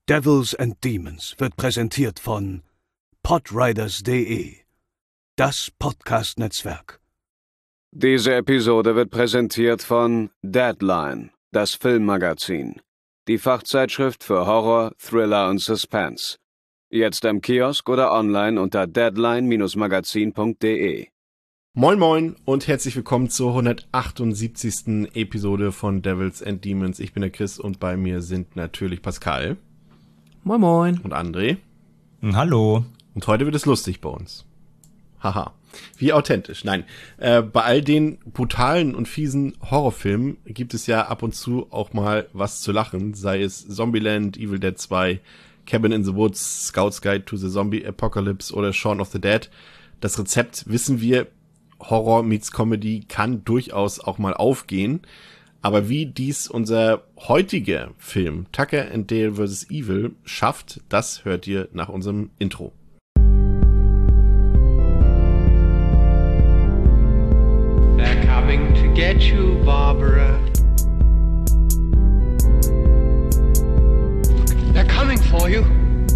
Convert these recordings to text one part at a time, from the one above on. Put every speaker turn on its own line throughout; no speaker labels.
Devils and Demons wird präsentiert von podriders.de, das Podcast-Netzwerk.
Diese Episode wird präsentiert von Deadline, das Filmmagazin, die Fachzeitschrift für Horror, Thriller und Suspense. Jetzt im Kiosk oder online unter deadline-magazin.de.
Moin moin und herzlich willkommen zur 178. Episode von Devils and Demons. Ich bin der Chris und bei mir sind natürlich Pascal.
Moin moin.
Und André.
Hallo.
Und heute wird es lustig bei uns. Haha. Wie authentisch. Nein, bei all den brutalen und fiesen Horrorfilmen gibt es ja ab und zu auch mal was zu lachen. Sei es Zombieland, Evil Dead 2, Cabin in the Woods, Scout's Guide to the Zombie Apocalypse oder Shaun of the Dead. Das Rezept wissen wir, Horror meets Comedy kann durchaus auch mal aufgehen. Aber wie dies unser heutiger Film Tucker and Dale vs. Evil schafft, das hört ihr nach unserem Intro.
They're coming to get you, Barbara. They're coming for you.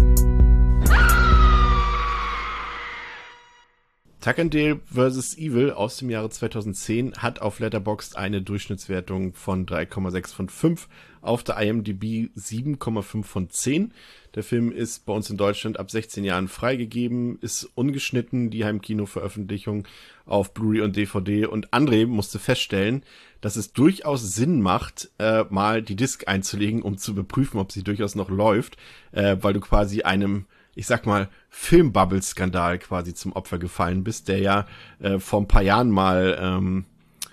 Tucker and Dale vs. Evil aus dem Jahre 2010 hat auf Letterboxd eine Durchschnittswertung von 3,6 von 5, auf der IMDb 7,5 von 10. Der Film ist bei uns in Deutschland ab 16 Jahren freigegeben, ist ungeschnitten, die Heimkino-Veröffentlichung auf Blu-ray und DVD. Und André musste feststellen, dass es durchaus Sinn macht, mal die Disc einzulegen, um zu überprüfen, ob sie durchaus noch läuft, weil du quasi einem, ich sag mal, Filmbubble-Skandal quasi zum Opfer gefallen bist, der ja vor ein paar Jahren mal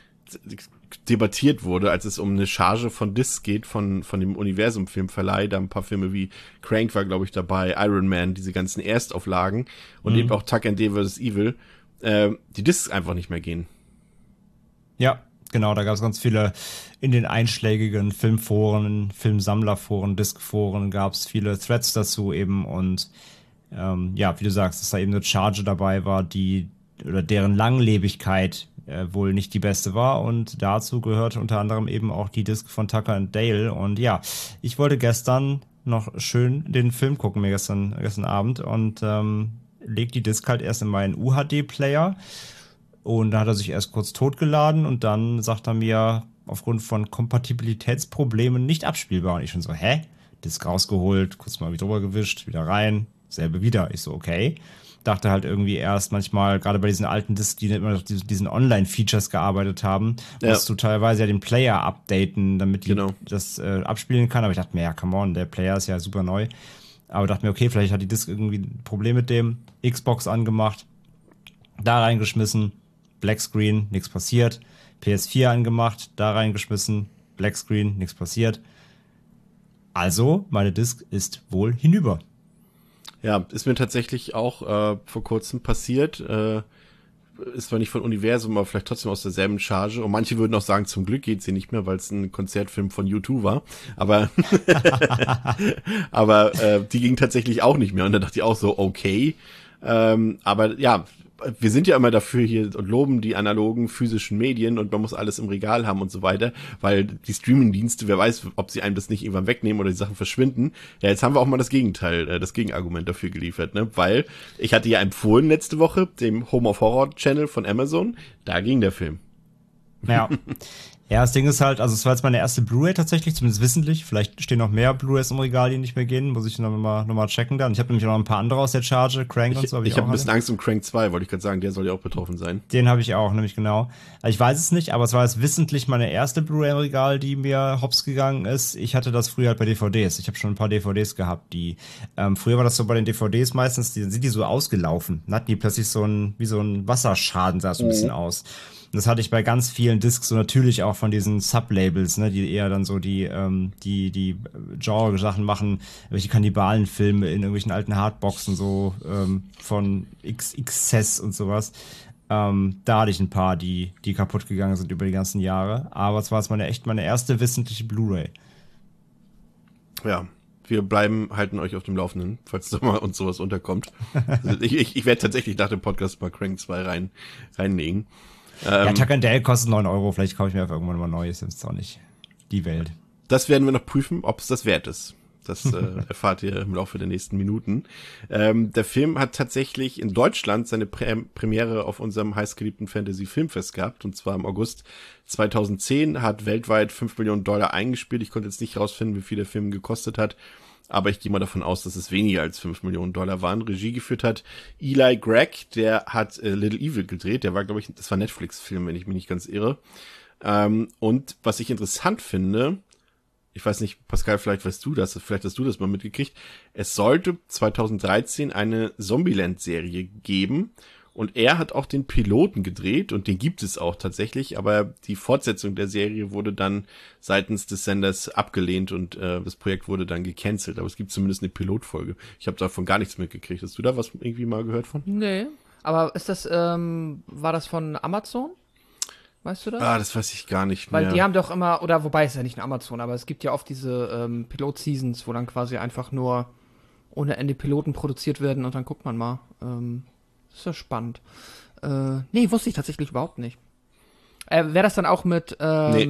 debattiert wurde, als es um eine Charge von Discs geht, von dem Universum-Filmverleih. Da ein paar Filme wie Crank war, glaube ich, dabei, Iron Man, diese ganzen Erstauflagen und eben auch Tucker and Dale vs. Evil, die Discs einfach nicht mehr gehen.
Ja, genau, da gab es ganz viele in den einschlägigen Filmforen, Filmsammlerforen, Discforen gab es viele Threads dazu eben und ja, wie du sagst, dass da eben eine Charge dabei war, deren Langlebigkeit wohl nicht die beste war und dazu gehörte unter anderem eben auch die Disc von Tucker and Dale und ja, ich wollte gestern noch schön den Film gucken, mir gestern Abend und leg die Disc halt erst in meinen UHD-Player und da hat er sich erst kurz totgeladen und dann sagt er mir aufgrund von Kompatibilitätsproblemen nicht abspielbar und ich schon so, hä? Disc rausgeholt, kurz mal wieder drüber gewischt, wieder rein, selbe wieder. Ich so, okay. Dachte halt irgendwie erst manchmal, gerade bei diesen alten Discs, die immer noch diesen Online-Features gearbeitet haben, musst du teilweise ja den Player updaten, damit die das abspielen kann. Aber ich dachte mir, ja, come on, der Player ist ja super neu. Aber dachte mir, okay, vielleicht hat die Disc irgendwie ein Problem mit dem. Xbox angemacht, da reingeschmissen, Blackscreen, nichts passiert. PS4 angemacht, da reingeschmissen, Blackscreen, nichts passiert. Also, meine Disc ist wohl hinüber.
Ja, ist mir tatsächlich auch vor kurzem passiert. Ist zwar nicht von Universum, aber vielleicht trotzdem aus derselben Charge. Und manche würden auch sagen, zum Glück geht's hier nicht mehr, weil es ein Konzertfilm von U2 war. Aber aber die ging tatsächlich auch nicht mehr. Und da dachte ich auch so, okay. Aber ja, wir sind ja immer dafür hier und loben die analogen physischen Medien und man muss alles im Regal haben und so weiter, weil die Streaming-Dienste, wer weiß, ob sie einem das nicht irgendwann wegnehmen oder die Sachen verschwinden. Ja, jetzt haben wir auch mal das Gegenteil, das Gegenargument dafür geliefert, ne? Weil ich hatte ja empfohlen letzte Woche, dem Home of Horror Channel von Amazon, da ging der Film.
Ja. Ja, das Ding ist halt, also es war jetzt meine erste Blu-ray tatsächlich, zumindest wissentlich. Vielleicht stehen noch mehr Blu-rays im Regal, die nicht mehr gehen. Muss ich noch mal checken dann. Ich habe nämlich auch noch ein paar andere aus der Charge, Crank und so.
Ich habe ein bisschen Angst um Crank 2, wollte ich gerade sagen. Der soll ja auch betroffen sein.
Den habe ich auch, nämlich genau. Ich weiß es nicht, aber es war jetzt wissentlich meine erste Blu-ray im Regal, die mir hops gegangen ist. Ich hatte das früher halt bei DVDs. Ich habe schon ein paar DVDs gehabt, die früher war das so bei den DVDs meistens, sind die so ausgelaufen. Dann hatten die plötzlich wie so ein Wasserschaden, sah es so ein bisschen aus. Das hatte ich bei ganz vielen Discs, so natürlich auch von diesen Sublabels, ne, die eher dann so die Genre-Sachen machen, welche Kannibalenfilme in irgendwelchen alten Hardboxen, so von XXS und sowas. Da hatte ich ein paar, die kaputt gegangen sind über die ganzen Jahre. Aber es war jetzt meine erste wissentliche Blu-ray.
Ja, wir halten euch auf dem Laufenden, falls da mal uns sowas unterkommt. Also ich werde tatsächlich nach dem Podcast mal Crank 2 reinlegen.
Ja, Tucker and Dale kostet 9 €, vielleicht kaufe ich mir einfach irgendwann mal Neues, das ist auch nicht die Welt.
Das werden wir noch prüfen, ob es das wert ist. Das erfahrt ihr im Laufe der nächsten Minuten. Der Film hat tatsächlich in Deutschland seine Premiere auf unserem heißgeliebten Fantasy-Filmfest gehabt, und zwar im August 2010, hat weltweit $5 Millionen eingespielt. Ich konnte jetzt nicht rausfinden, wie viel der Film gekostet hat, aber ich gehe mal davon aus, dass es weniger als $5 Millionen waren. Regie geführt hat Eli Gregg, der hat Little Evil gedreht. Der war, glaube ich, das war Netflix-Film, wenn ich mich nicht ganz irre. Und was ich interessant finde, ich weiß nicht, Pascal, vielleicht hast du das mal mitgekriegt, es sollte 2013 eine Zombieland-Serie geben, und er hat auch den Piloten gedreht, und den gibt es auch tatsächlich, aber die Fortsetzung der Serie wurde dann seitens des Senders abgelehnt, und das Projekt wurde dann gecancelt, aber es gibt zumindest eine Pilotfolge. Ich habe davon gar nichts mitgekriegt. Hast du da was irgendwie mal gehört von?
Nee, aber ist das, war das von Amazon? Weißt du das?
Das weiß ich gar nicht mehr.
Weil die haben doch immer, oder wobei es ja nicht ein Amazon, aber es gibt ja oft diese Pilot-Seasons, wo dann quasi einfach nur ohne Ende Piloten produziert werden, und dann guckt man mal. Das ist ja spannend. Nee, wusste ich tatsächlich überhaupt nicht. Wäre das dann auch mit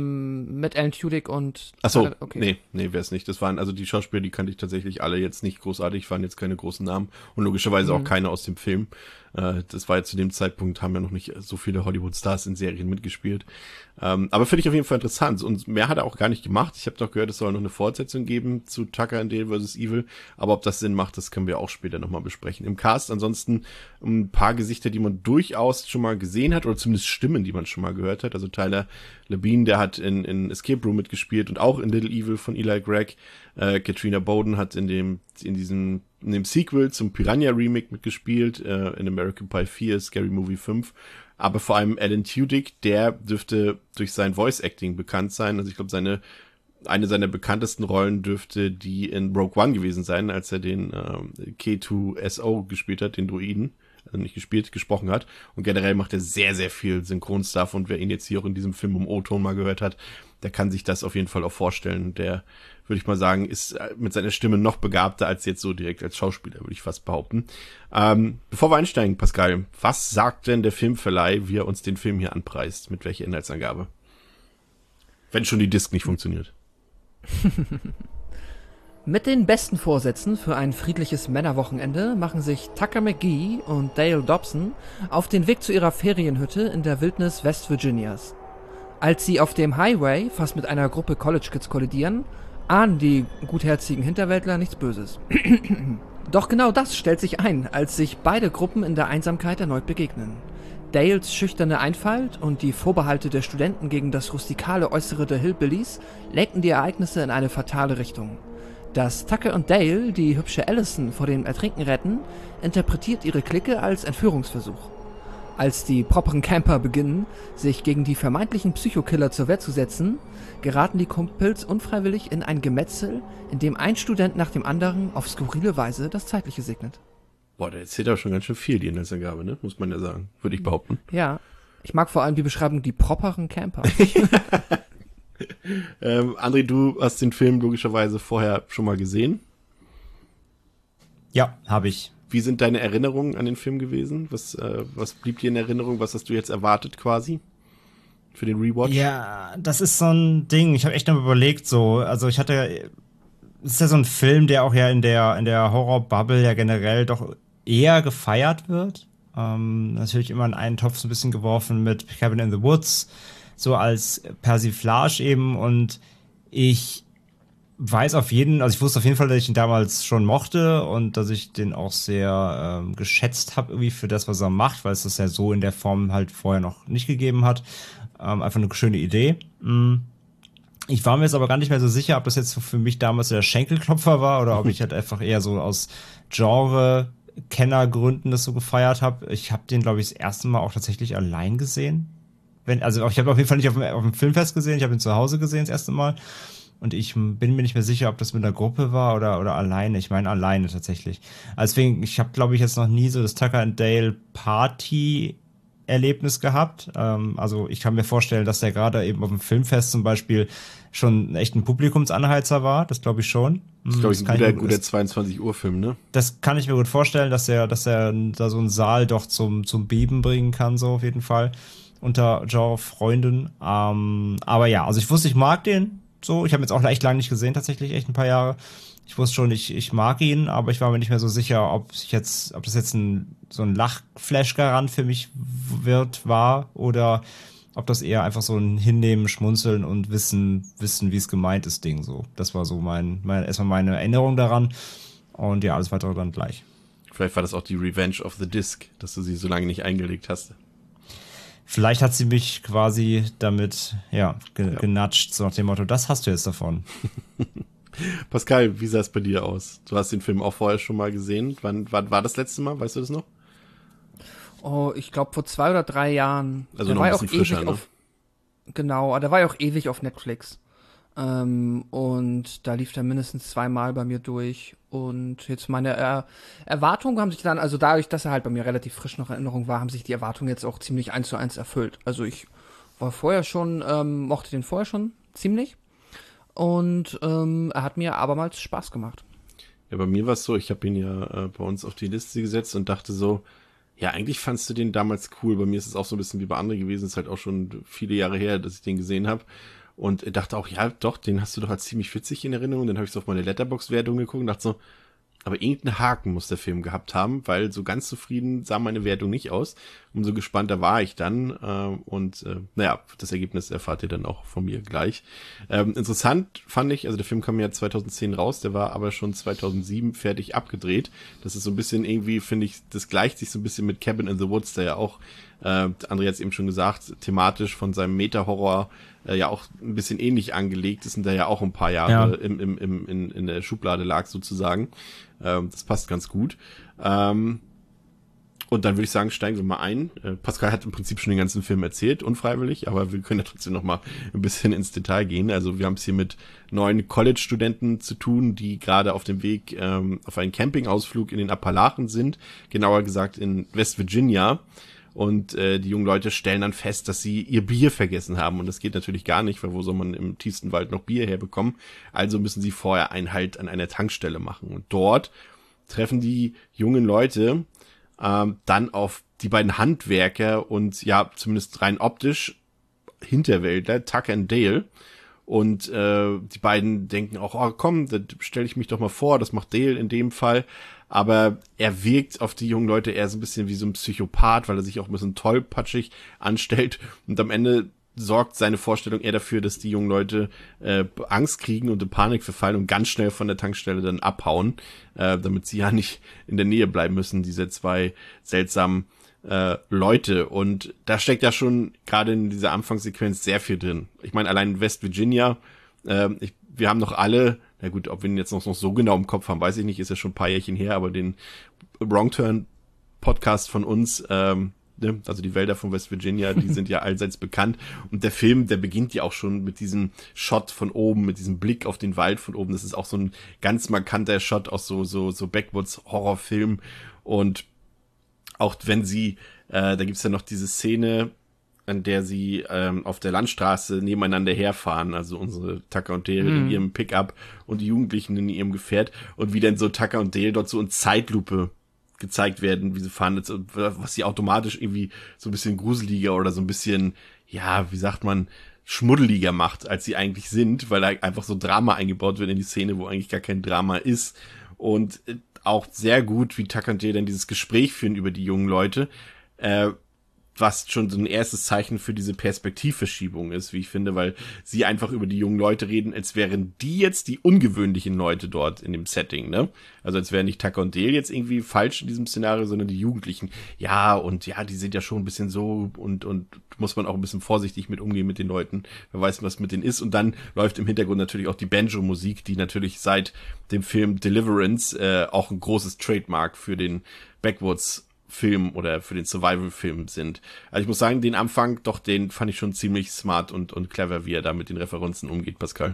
Alan Tudyk und...
Achso,
okay.
nee, wäre es nicht. Das waren, also die Schauspieler, die kannte ich tatsächlich alle jetzt nicht großartig, waren jetzt keine großen Namen und logischerweise auch keine aus dem Film. Das war ja zu dem Zeitpunkt, haben ja noch nicht so viele Hollywood-Stars in Serien mitgespielt. Aber finde ich auf jeden Fall interessant. Und mehr hat er auch gar nicht gemacht. Ich habe doch gehört, es soll noch eine Fortsetzung geben zu Tucker and Dale vs. Evil. Aber ob das Sinn macht, das können wir auch später nochmal besprechen. Im Cast ansonsten ein paar Gesichter, die man durchaus schon mal gesehen hat, oder zumindest Stimmen, die man schon mal gehört hat. Also Tyler Labine, der hat in Escape Room mitgespielt und auch in Little Evil von Eli Gregg. Katrina Bowden hat in dem Sequel zum Piranha Remake mitgespielt, in American Pie 4, Scary Movie 5. Aber vor allem Alan Tudyk, der dürfte durch sein Voice Acting bekannt sein. Also ich glaube, eine seiner bekanntesten Rollen dürfte die in Rogue One gewesen sein, als er den K2SO gespielt hat, den Droiden. Also nicht gespielt, gesprochen hat. Und generell macht er sehr, sehr viel Synchronstuff. Und wer ihn jetzt hier auch in diesem Film im O-Ton mal gehört hat, der kann sich das auf jeden Fall auch vorstellen. Der, würde ich mal sagen, ist mit seiner Stimme noch begabter als jetzt so direkt als Schauspieler, würde ich fast behaupten. Bevor wir einsteigen, Pascal, was sagt denn der Filmverleih, wie er uns den Film hier anpreist? Mit welcher Inhaltsangabe? Wenn schon die Disc nicht funktioniert.
Mit den besten Vorsätzen für ein friedliches Männerwochenende machen sich Tucker McGee und Dale Dobson auf den Weg zu ihrer Ferienhütte in der Wildnis West Virginias. Als sie auf dem Highway fast mit einer Gruppe College Kids kollidieren, ahnen die gutherzigen Hinterwäldler nichts Böses. Doch genau das stellt sich ein, als sich beide Gruppen in der Einsamkeit erneut begegnen. Dales schüchterne Einfalt und die Vorbehalte der Studenten gegen das rustikale Äußere der Hillbillies lenkten die Ereignisse in eine fatale Richtung. Dass Tucker und Dale die hübsche Allison vor dem Ertrinken retten, interpretiert ihre Clique als Entführungsversuch. Als die properen Camper beginnen, sich gegen die vermeintlichen Psychokiller zur Wehr zu setzen, geraten die Kumpels unfreiwillig in ein Gemetzel, in dem ein Student nach dem anderen auf skurrile Weise das Zeitliche segnet.
Boah, der erzählt aber schon ganz schön viel, die Inhaltsangabe, ne? Muss man ja sagen, würde ich behaupten.
Ja, ich mag vor allem die Beschreibung, die properen Camper.
André, du hast den Film logischerweise vorher schon mal gesehen.
Ja, habe ich.
Wie sind deine Erinnerungen an den Film gewesen? Was blieb dir in Erinnerung? Was hast du jetzt erwartet quasi für den Rewatch?
Ja, das ist so ein Ding. Ich habe echt noch überlegt, so, also es ist ja so ein Film, der auch ja in der Horror-Bubble ja generell doch eher gefeiert wird. Natürlich immer in einen Topf so ein bisschen geworfen mit Cabin in the Woods, so als Persiflage eben, und ich wusste auf jeden Fall, dass ich ihn damals schon mochte und dass ich den auch sehr geschätzt habe irgendwie für das, was er macht, weil es das ja so in der Form halt vorher noch nicht gegeben hat. Einfach eine schöne Idee. Ich war mir jetzt aber gar nicht mehr so sicher, ob das jetzt für mich damals der Schenkelklopfer war oder ob ich halt einfach eher so aus Genre-Kennergründen das so gefeiert habe. Ich habe den, glaube ich, das erste Mal auch tatsächlich allein gesehen. Ich habe auf jeden Fall nicht auf dem Filmfest gesehen, ich habe ihn zu Hause gesehen das erste Mal. Und ich bin mir nicht mehr sicher, ob das mit einer Gruppe war oder alleine. Ich meine alleine tatsächlich. Deswegen, ich habe, glaube ich, jetzt noch nie so das Tucker and Dale Party-Erlebnis gehabt. Also ich kann mir vorstellen, dass der gerade eben auf dem Filmfest zum Beispiel schon echt ein Publikumsanheizer war. Das glaube ich schon.
Das ist, glaube ich, ein guter 22-Uhr-Film, ne?
Das kann ich mir gut vorstellen, dass er da so einen Saal doch zum Beben bringen kann, so auf jeden Fall. Unter Genre-Freunden. Aber ja, also ich wusste, ich mag den. So, ich habe jetzt auch echt lange nicht gesehen, tatsächlich, echt ein paar Jahre. Ich wusste schon, ich mag ihn, aber ich war mir nicht mehr so sicher, ob das jetzt so ein Lachflash-Garant für mich war oder ob das eher einfach so ein Hinnehmen, Schmunzeln und wissen, wie es gemeint ist, Ding so. Das war so erstmal meine Erinnerung daran. Und ja, alles weitere dann gleich.
Vielleicht war das auch die Revenge of the Disc, dass du sie so lange nicht eingelegt hast.
Vielleicht hat sie mich quasi damit, genatscht, so nach dem Motto, das hast du jetzt davon.
Pascal, wie sah es bei dir aus? Du hast den Film auch vorher schon mal gesehen. Wann war das letzte Mal? Weißt du das noch?
Oh, ich glaube vor 2 oder 3 Jahren.
Also noch ein bisschen frischer, ne?
Genau, der war ja auch ewig auf Netflix. Und da lief der mindestens 2-mal bei mir durch. Und jetzt meine Erwartungen haben sich dann, also dadurch, dass er halt bei mir relativ frisch noch in Erinnerung war, haben sich die Erwartungen jetzt auch ziemlich 1:1 erfüllt. Also ich war vorher schon, mochte den vorher schon ziemlich. Und er hat mir abermals Spaß gemacht.
Ja, bei mir war es so, ich habe ihn ja bei uns auf die Liste gesetzt und dachte so, ja, eigentlich fandst du den damals cool. Bei mir ist es auch so ein bisschen wie bei anderen gewesen. Es ist halt auch schon viele Jahre her, dass ich den gesehen habe. Und dachte auch, ja, doch, den hast du doch als ziemlich witzig in Erinnerung. Dann habe ich so auf meine Letterboxd-Wertung geguckt und dachte so, aber irgendeinen Haken muss der Film gehabt haben, weil so ganz zufrieden sah meine Wertung nicht aus. Umso gespannter war ich dann. Naja, das Ergebnis erfahrt ihr dann auch von mir gleich. Interessant fand ich, also der Film kam ja 2010 raus, der war aber schon 2007 fertig abgedreht. Das ist so ein bisschen irgendwie, finde ich, das gleicht sich so ein bisschen mit Cabin in the Woods, der ja auch, André hat es eben schon gesagt, thematisch von seinem Meta-Horror ja auch ein bisschen ähnlich angelegt ist und der ja auch ein paar Jahre in der Schublade lag sozusagen. Das passt ganz gut. Und dann würde ich sagen, steigen wir mal ein. Pascal hat im Prinzip schon den ganzen Film erzählt, unfreiwillig, aber wir können ja trotzdem noch mal ein bisschen ins Detail gehen. Also wir haben es hier mit 9 College-Studenten zu tun, die gerade auf dem Weg auf einen Campingausflug in den Appalachen sind, genauer gesagt in West Virginia. Und die jungen Leute stellen dann fest, dass sie ihr Bier vergessen haben. Und das geht natürlich gar nicht, weil wo soll man im tiefsten Wald noch Bier herbekommen? Also müssen sie vorher einen Halt an einer Tankstelle machen. Und dort treffen die jungen Leute dann auf die beiden Handwerker und ja, zumindest rein optisch Hinterwäldler, Tucker und Dale. Und die beiden denken auch, oh komm, da stelle ich mich doch mal vor, das macht Dale in dem Fall. Aber er wirkt auf die jungen Leute eher so ein bisschen wie so ein Psychopath, weil er sich auch ein bisschen tollpatschig anstellt. Und am Ende sorgt seine Vorstellung eher dafür, dass die jungen Leute Angst kriegen und in Panik verfallen und ganz schnell von der Tankstelle dann abhauen, damit sie ja nicht in der Nähe bleiben müssen, diese 2 seltsamen Leute. Und da steckt ja schon gerade in dieser Anfangssequenz sehr viel drin. Ich meine, allein West Virginia, wir haben noch alle, na gut, ob wir ihn jetzt noch so genau im Kopf haben, weiß ich nicht, ist ja schon ein paar Jährchen her, aber den Wrong Turn Podcast von uns, also die Wälder von West Virginia, die sind ja allseits bekannt. Und der Film, der beginnt ja auch schon mit diesem Shot von oben, mit diesem Blick auf den Wald von oben. Das ist auch so ein ganz markanter Shot aus so Backwoods-Horrorfilm. Und auch wenn sie, da gibt's ja noch diese Szene, an der sie auf der Landstraße nebeneinander herfahren, also unsere Tucker und Dale in ihrem Pickup und die Jugendlichen in ihrem Gefährt und wie dann so Tucker und Dale dort so in Zeitlupe gezeigt werden, wie sie fahren, was sie automatisch irgendwie so ein bisschen gruseliger oder so ein bisschen, ja, wie sagt man, schmuddeliger macht, als sie eigentlich sind, weil da einfach so Drama eingebaut wird in die Szene, wo eigentlich gar kein Drama ist. Und auch sehr gut, wie Tucker und Dale dann dieses Gespräch führen über die jungen Leute, was schon so ein erstes Zeichen für diese Perspektivverschiebung ist, wie ich finde, weil sie einfach über die jungen Leute reden, als wären die jetzt die ungewöhnlichen Leute dort in dem Setting, ne? Also als wären nicht Tucker und Dale jetzt irgendwie falsch in diesem Szenario, sondern die Jugendlichen. Ja, und ja, die sind ja schon ein bisschen so und muss man auch ein bisschen vorsichtig mit umgehen mit den Leuten. Wer weiß, was mit denen ist. Und dann läuft im Hintergrund natürlich auch die Banjo-Musik, die natürlich seit dem Film Deliverance auch ein großes Trademark für den Backwoods-Film oder für den Survival-Film sind. Also ich muss sagen, den Anfang, doch, den fand ich schon ziemlich smart und clever, wie er da mit den Referenzen umgeht, Pascal.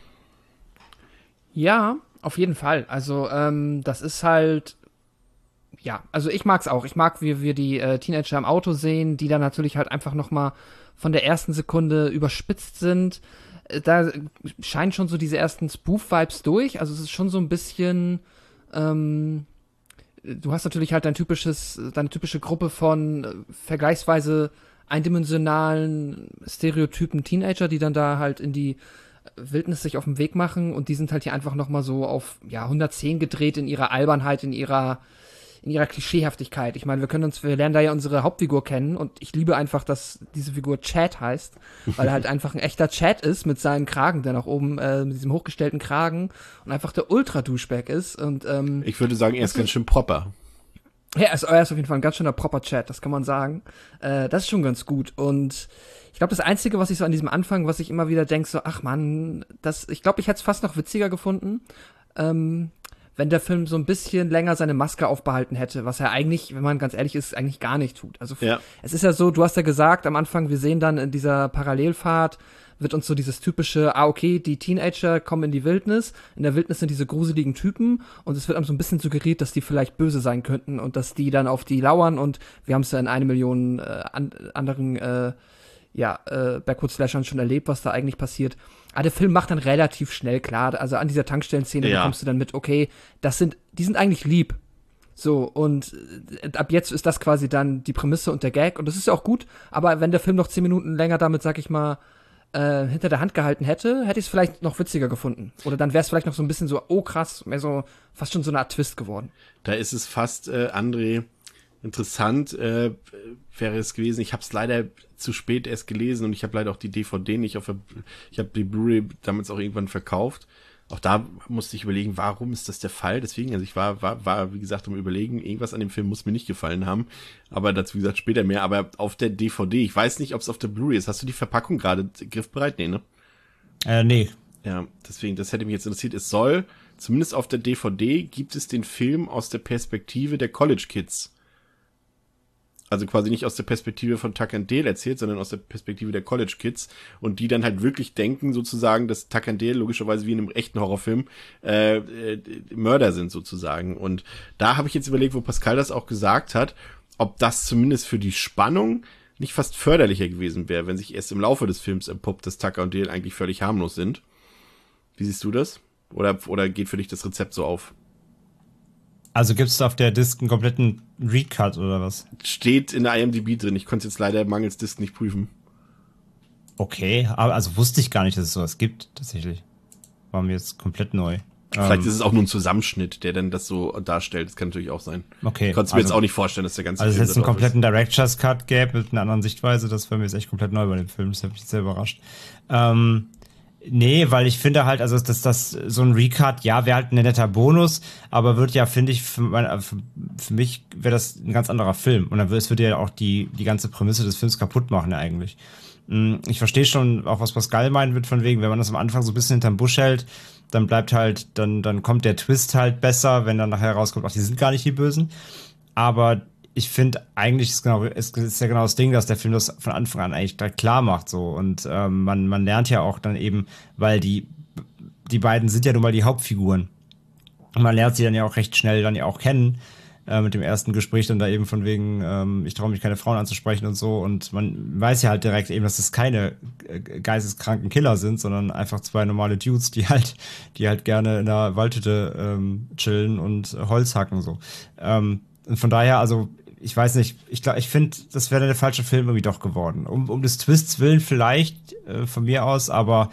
Ja, auf jeden Fall. Also, das ist halt, ja, also ich mag's auch. Ich mag, wie wir die Teenager im Auto sehen, die dann natürlich halt einfach nochmal von der ersten Sekunde überspitzt sind. Da scheinen schon so diese ersten Spoof-Vibes durch. Also es ist schon so ein bisschen, du hast natürlich halt deine typische Gruppe von vergleichsweise eindimensionalen Stereotypen Teenager, die dann da halt in die Wildnis sich auf den Weg machen und die sind halt hier einfach nochmal so auf 110 gedreht in ihrer Albernheit, in ihrer Klischeehaftigkeit. Ich meine, wir lernen da ja unsere Hauptfigur kennen und ich liebe einfach, dass diese Figur Chad heißt, weil er halt einfach ein echter Chad ist mit seinem Kragen, der nach oben, mit diesem hochgestellten Kragen und einfach der Ultra-Douchebag ist und
ich würde sagen, er ist ganz schön proper.
Ja, er ist auf jeden Fall ein ganz schöner proper Chat, das kann man sagen. Das ist schon ganz gut. Und ich glaube, das Einzige, was ich so an diesem Anfang, was ich immer wieder denke, so, ach man, ich glaube, ich hätte es fast noch witziger gefunden, wenn der Film so ein bisschen länger seine Maske aufbehalten hätte, was er eigentlich, wenn man ganz ehrlich ist, eigentlich gar nicht tut. Also Es ist ja so, du hast ja gesagt am Anfang, wir sehen dann in dieser Parallelfahrt, wird uns so dieses typische, okay, die Teenager kommen in die Wildnis, in der Wildnis sind diese gruseligen Typen und es wird einem so ein bisschen suggeriert, dass die vielleicht böse sein könnten und dass die dann auf die lauern und wir haben es ja in 1 Million anderen Backwoods-Slashern schon erlebt, was da eigentlich passiert. Aber der Film macht dann relativ schnell klar, also an dieser Tankstellenszene bekommst du dann mit, okay, die sind eigentlich lieb. So, und ab jetzt ist das quasi dann die Prämisse und der Gag und das ist ja auch gut, aber wenn der Film noch 10 Minuten länger damit, sag ich mal, hinter der Hand gehalten hätte ich es vielleicht noch witziger gefunden. Oder dann wäre es vielleicht noch so ein bisschen so, oh krass, mehr so, fast schon so eine Art Twist geworden.
Da ist es fast, André, interessant wäre es gewesen. Ich habe es leider zu spät erst gelesen und ich habe leider auch die DVD nicht ich habe die Blu-ray damals auch irgendwann verkauft. Auch da musste ich überlegen, warum ist das der Fall? Deswegen, also ich war wie gesagt, am Überlegen, irgendwas an dem Film muss mir nicht gefallen haben. Aber dazu, wie gesagt, später mehr. Aber auf der DVD, ich weiß nicht, ob es auf der Blu-ray ist. Hast du die Verpackung gerade griffbereit? Nee, ne?
Nee.
Ja, deswegen, das hätte mich jetzt interessiert. Es soll, zumindest auf der DVD, gibt es den Film aus der Perspektive der College Kids. Also quasi nicht aus der Perspektive von Tuck and Dale erzählt, sondern aus der Perspektive der College Kids und die dann halt wirklich denken sozusagen, dass Tuck and Dale logischerweise wie in einem echten Horrorfilm Mörder sind sozusagen. Und da habe ich jetzt überlegt, wo Pascal das auch gesagt hat, ob das zumindest für die Spannung nicht fast förderlicher gewesen wäre, wenn sich erst im Laufe des Films entpuppt, dass Tucker und Dale eigentlich völlig harmlos sind. Wie siehst du das? Oder geht für dich das Rezept so auf?
Also gibt's da auf der Disc einen kompletten Recut oder was?
Steht in der IMDb drin. Ich konnte es jetzt leider mangels Disc nicht prüfen.
Okay, aber also wusste ich gar nicht, dass es sowas gibt, tatsächlich. War mir jetzt komplett neu.
Vielleicht ist es auch nur ein Zusammenschnitt, der dann das so darstellt. Das kann natürlich auch sein.
Okay.
Ich konnte es mir jetzt auch nicht vorstellen, dass der ganze
Film. Also,
Film
es jetzt einen kompletten Director's Cut gäbe mit einer anderen Sichtweise, das war mir jetzt echt komplett neu bei dem Film. Das hat mich sehr überrascht. Nee, weil ich finde halt, also dass das so ein Recut, ja, wäre halt ein netter Bonus, aber wird ja, finde ich, für mich wäre das ein ganz anderer Film. Und dann würde ja auch die ganze Prämisse des Films kaputt machen eigentlich. Ich verstehe schon auch, was Pascal meinen wird, von wegen, wenn man das am Anfang so ein bisschen hinterm Busch hält, dann bleibt halt, dann kommt der Twist halt besser, wenn dann nachher rauskommt, ach, die sind gar nicht die Bösen. Aber ich finde, eigentlich ist ja genau das Ding, dass der Film das von Anfang an eigentlich direkt klar macht, so. Und man lernt ja auch dann eben, weil die beiden sind ja nun mal die Hauptfiguren. Und man lernt sie dann ja auch recht schnell dann ja auch kennen, mit dem ersten Gespräch dann da eben von wegen, ich traue mich keine Frauen anzusprechen und so. Und man weiß ja halt direkt eben, dass das keine geisteskranken Killer sind, sondern einfach zwei normale Dudes, die halt gerne in der Waldhütte chillen und Holz hacken, so. Und von daher, also, ich weiß nicht, ich finde, das wäre der falsche Film irgendwie doch geworden. Um des Twists willen vielleicht, von mir aus, aber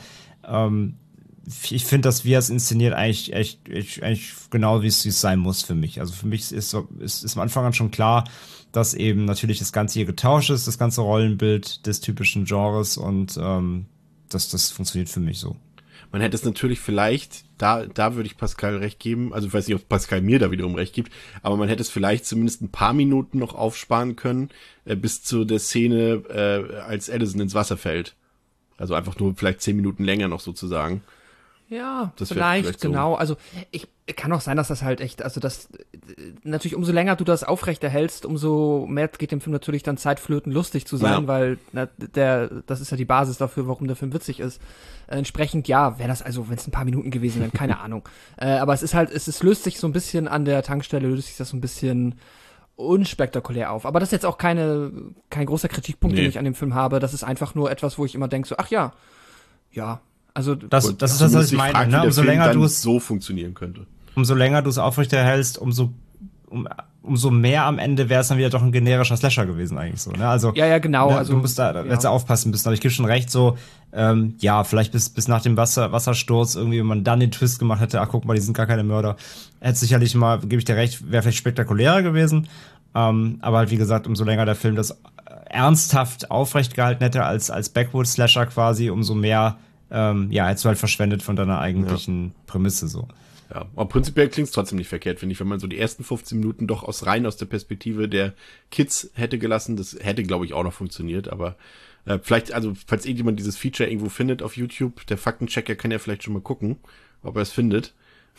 ich finde, dass wie er es inszeniert, eigentlich genau wie es sein muss für mich. Also für mich ist am Anfang an schon klar, dass eben natürlich das Ganze hier getauscht ist, das ganze Rollenbild des typischen Genres und das funktioniert für mich so.
Man hätte es natürlich vielleicht, da würde ich Pascal recht geben, also ich weiß nicht, ob Pascal mir da wiederum recht gibt, aber man hätte es vielleicht zumindest ein paar Minuten noch aufsparen können, bis zu der Szene, als Addison ins Wasser fällt. Also einfach nur vielleicht 10 Minuten länger noch sozusagen.
Ja, das vielleicht genau. So. Also kann auch sein, dass das halt echt, also das natürlich umso länger du das aufrechterhältst, umso mehr geht dem Film natürlich dann Zeit flöten, lustig zu sein, weil das ist ja die Basis dafür, warum der Film witzig ist. Entsprechend, ja, wäre das also, wenn es ein paar Minuten gewesen wären, keine Ahnung. Aber es löst sich so ein bisschen an der Tankstelle, löst sich das so ein bisschen unspektakulär auf. Aber das ist jetzt auch kein großer Kritikpunkt, den ich an dem Film habe. Das ist einfach nur etwas, wo ich immer denke, so, ach ja. Also
das ist das, was ich meine, ne?
Umso länger du es so funktionieren könnte.
Umso länger du es aufrechterhältst, umso umso mehr am Ende wäre es dann wieder doch ein generischer Slasher gewesen eigentlich so, ne? Also
Ja, genau.
Ne,
Also,
du musst da jetzt aufpassen müssen, aber ich gebe schon recht, so, vielleicht bis nach dem Wassersturz irgendwie, wenn man dann den Twist gemacht hätte, ach guck mal, die sind gar keine Mörder, hätte sicherlich mal, gebe ich dir recht, wäre vielleicht spektakulärer gewesen, aber halt wie gesagt, umso länger der Film das ernsthaft aufrecht gehalten hätte als Backwoods-Slasher quasi, umso mehr, hättest du halt verschwendet von deiner eigentlichen Prämisse so.
Ja, aber prinzipiell klingt es trotzdem nicht verkehrt, finde ich, wenn man so die ersten 15 Minuten doch rein aus der Perspektive der Kids hätte gelassen. Das hätte, glaube ich, auch noch funktioniert, aber vielleicht, also falls irgendjemand dieses Feature irgendwo findet auf YouTube, der Faktenchecker kann ja vielleicht schon mal gucken, ob er es findet.